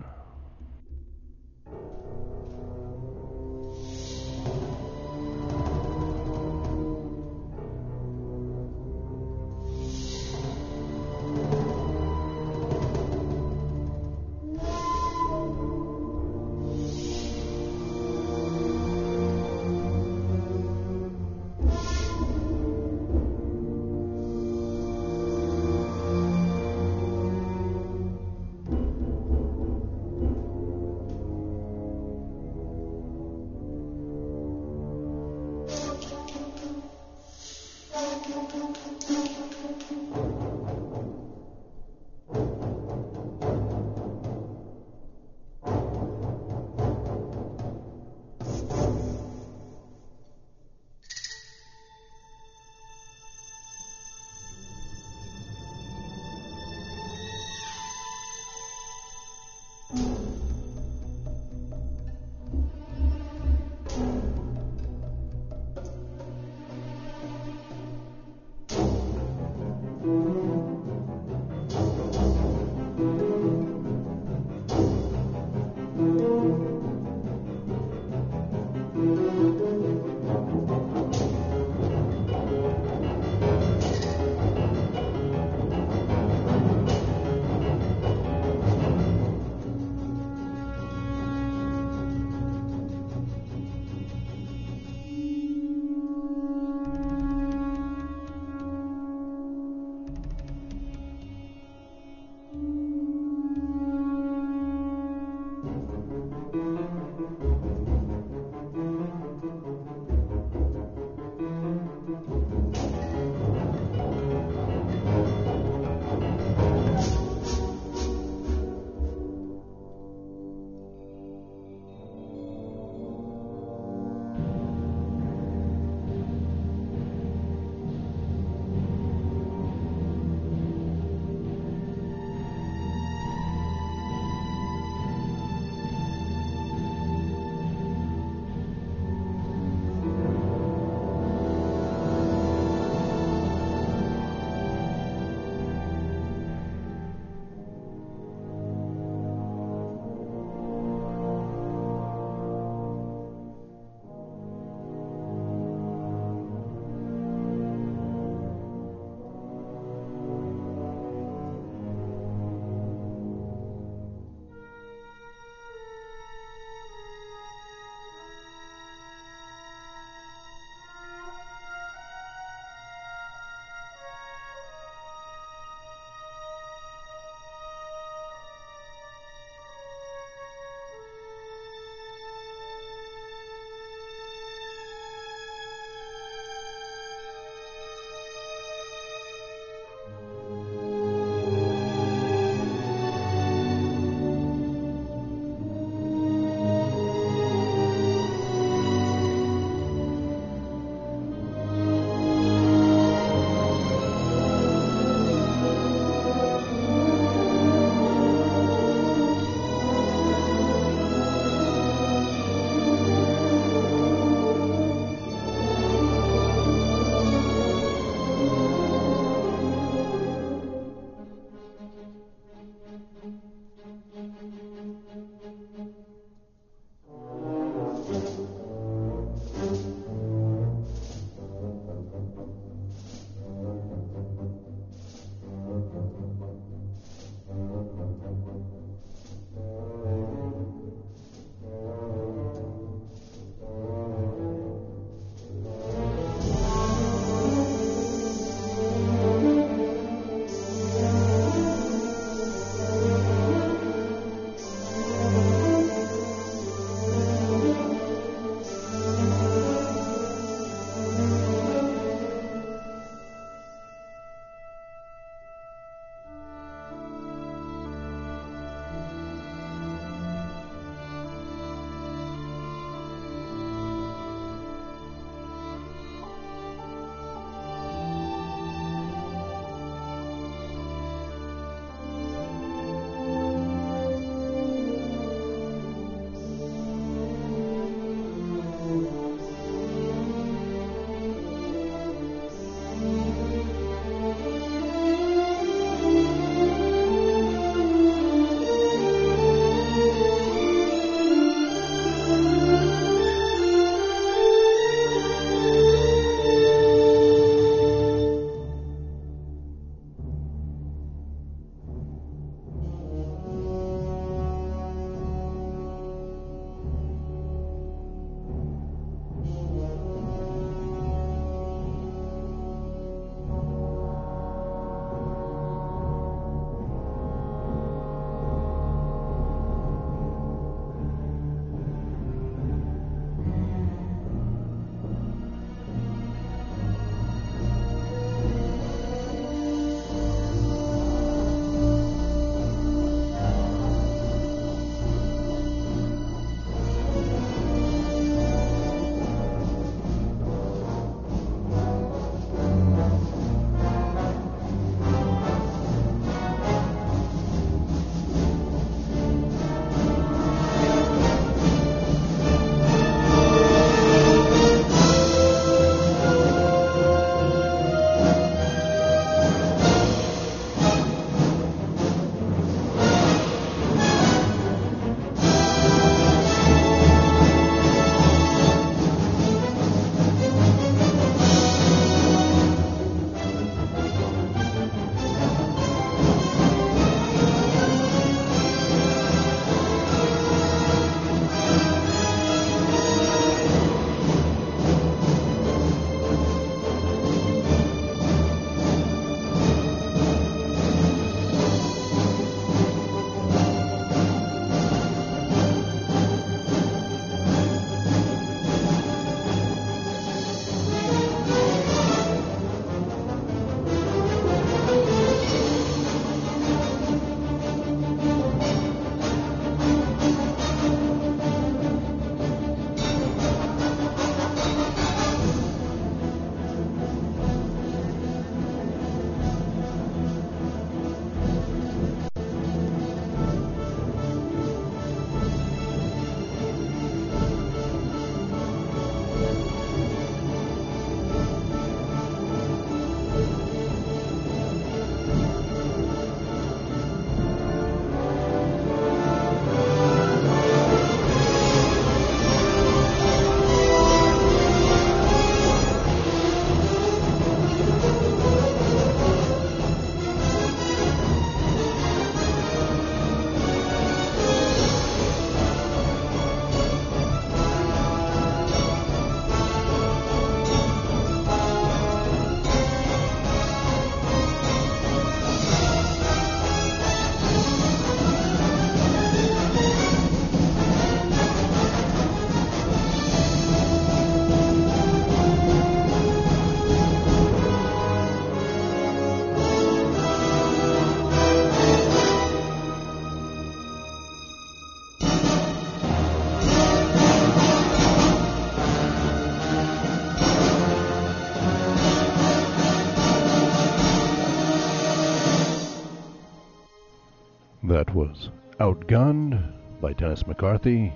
That was Outgunned by Dennis McCarthy.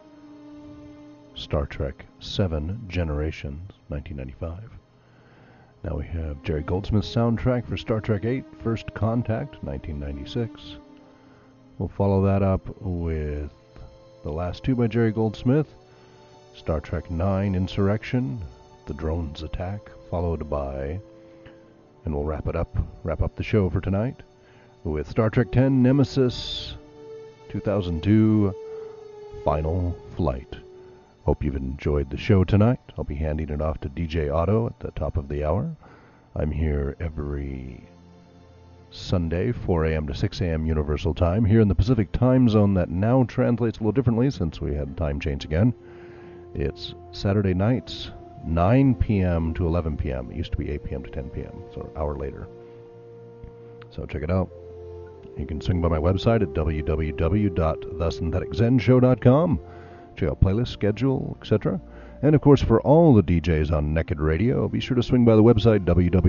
Star Trek 7 Generations, 1995. Now we have Jerry Goldsmith's soundtrack for Star Trek 8 First Contact, 1996. We'll follow that up with the last two by Jerry Goldsmith, Star Trek 9 Insurrection, The Drones Attack, followed by, and we'll wrap up the show for tonight with Star Trek 10 Nemesis, 2002 Final Flight. Hope you've enjoyed the show tonight. I'll be handing it off to DJ Otto at the top of the hour. I'm here every Sunday, 4 a.m. to 6 a.m. Universal Time, here in the Pacific Time Zone that now translates a little differently since we had time change again. It's Saturday nights, 9 p.m. to 11 p.m. It used to be 8 p.m. to 10 p.m., so an hour later. So check it out. You can swing by my website at www.thesyntheticzenshow.com. Check out playlist, schedule, etc. And of course, for all the DJs on Naked Radio, be sure to swing by the website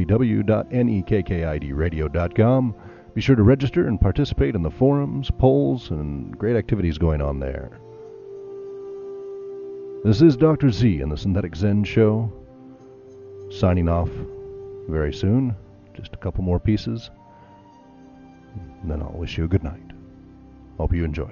www.nekkidradio.com. Be sure to register and participate in the forums, polls, and great activities going on there. This is Dr. Z and the Synthetic Zen Show, signing off very soon. Just a couple more pieces, and then I'll wish you a good night. Hope you enjoy.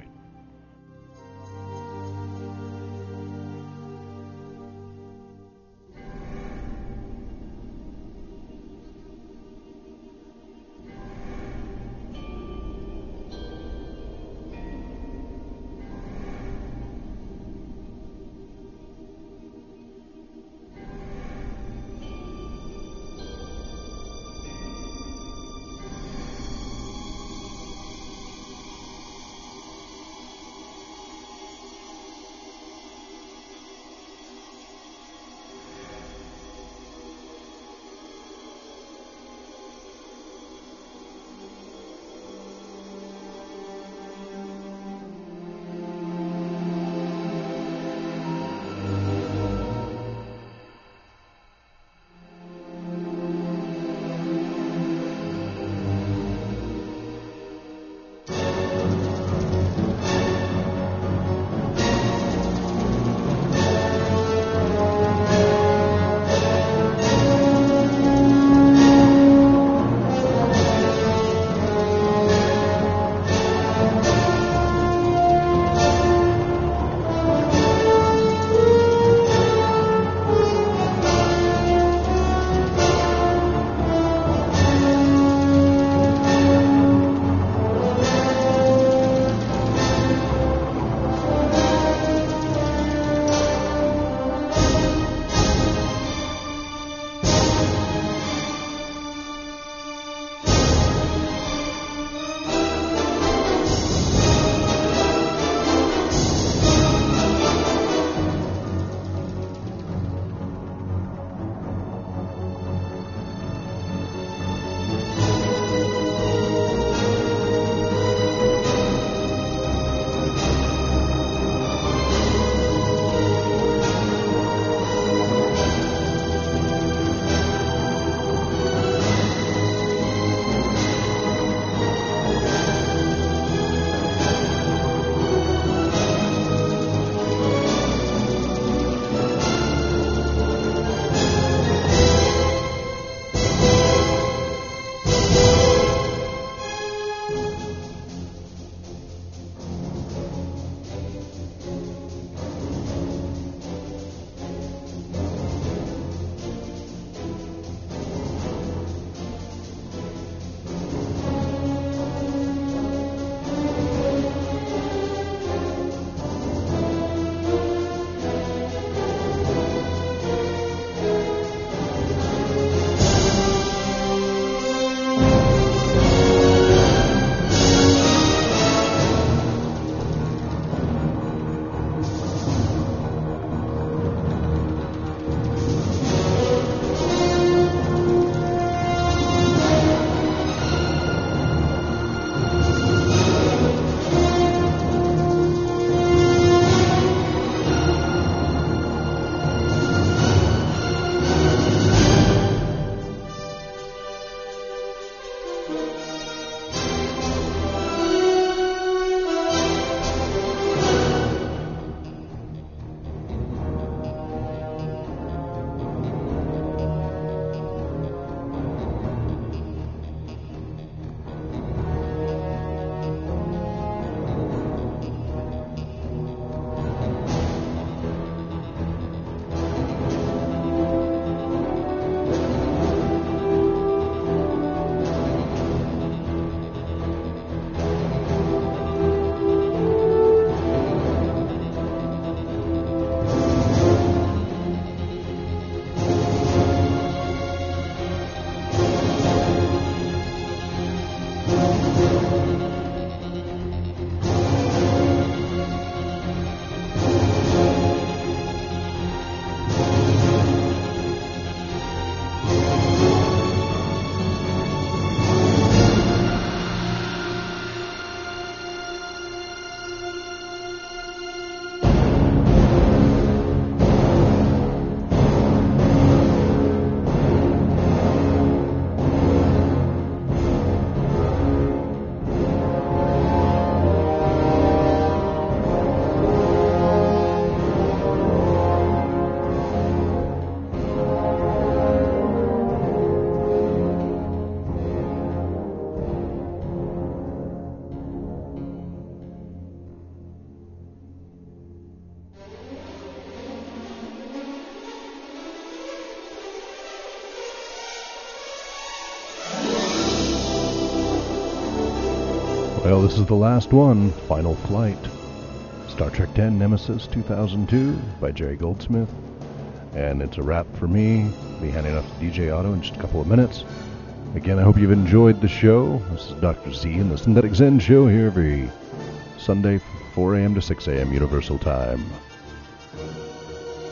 Well, this is the last one, Final Flight. Star Trek X Nemesis 2002 by Jerry Goldsmith. And it's a wrap for me. I'll be handing off to DJ Otto in just a couple of minutes. Again, I hope you've enjoyed the show. This is Dr. Z and the Synthetic Zen Show here every Sunday from 4 a.m. to 6 a.m. Universal Time.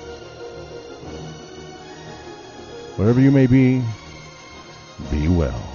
Wherever you may be well.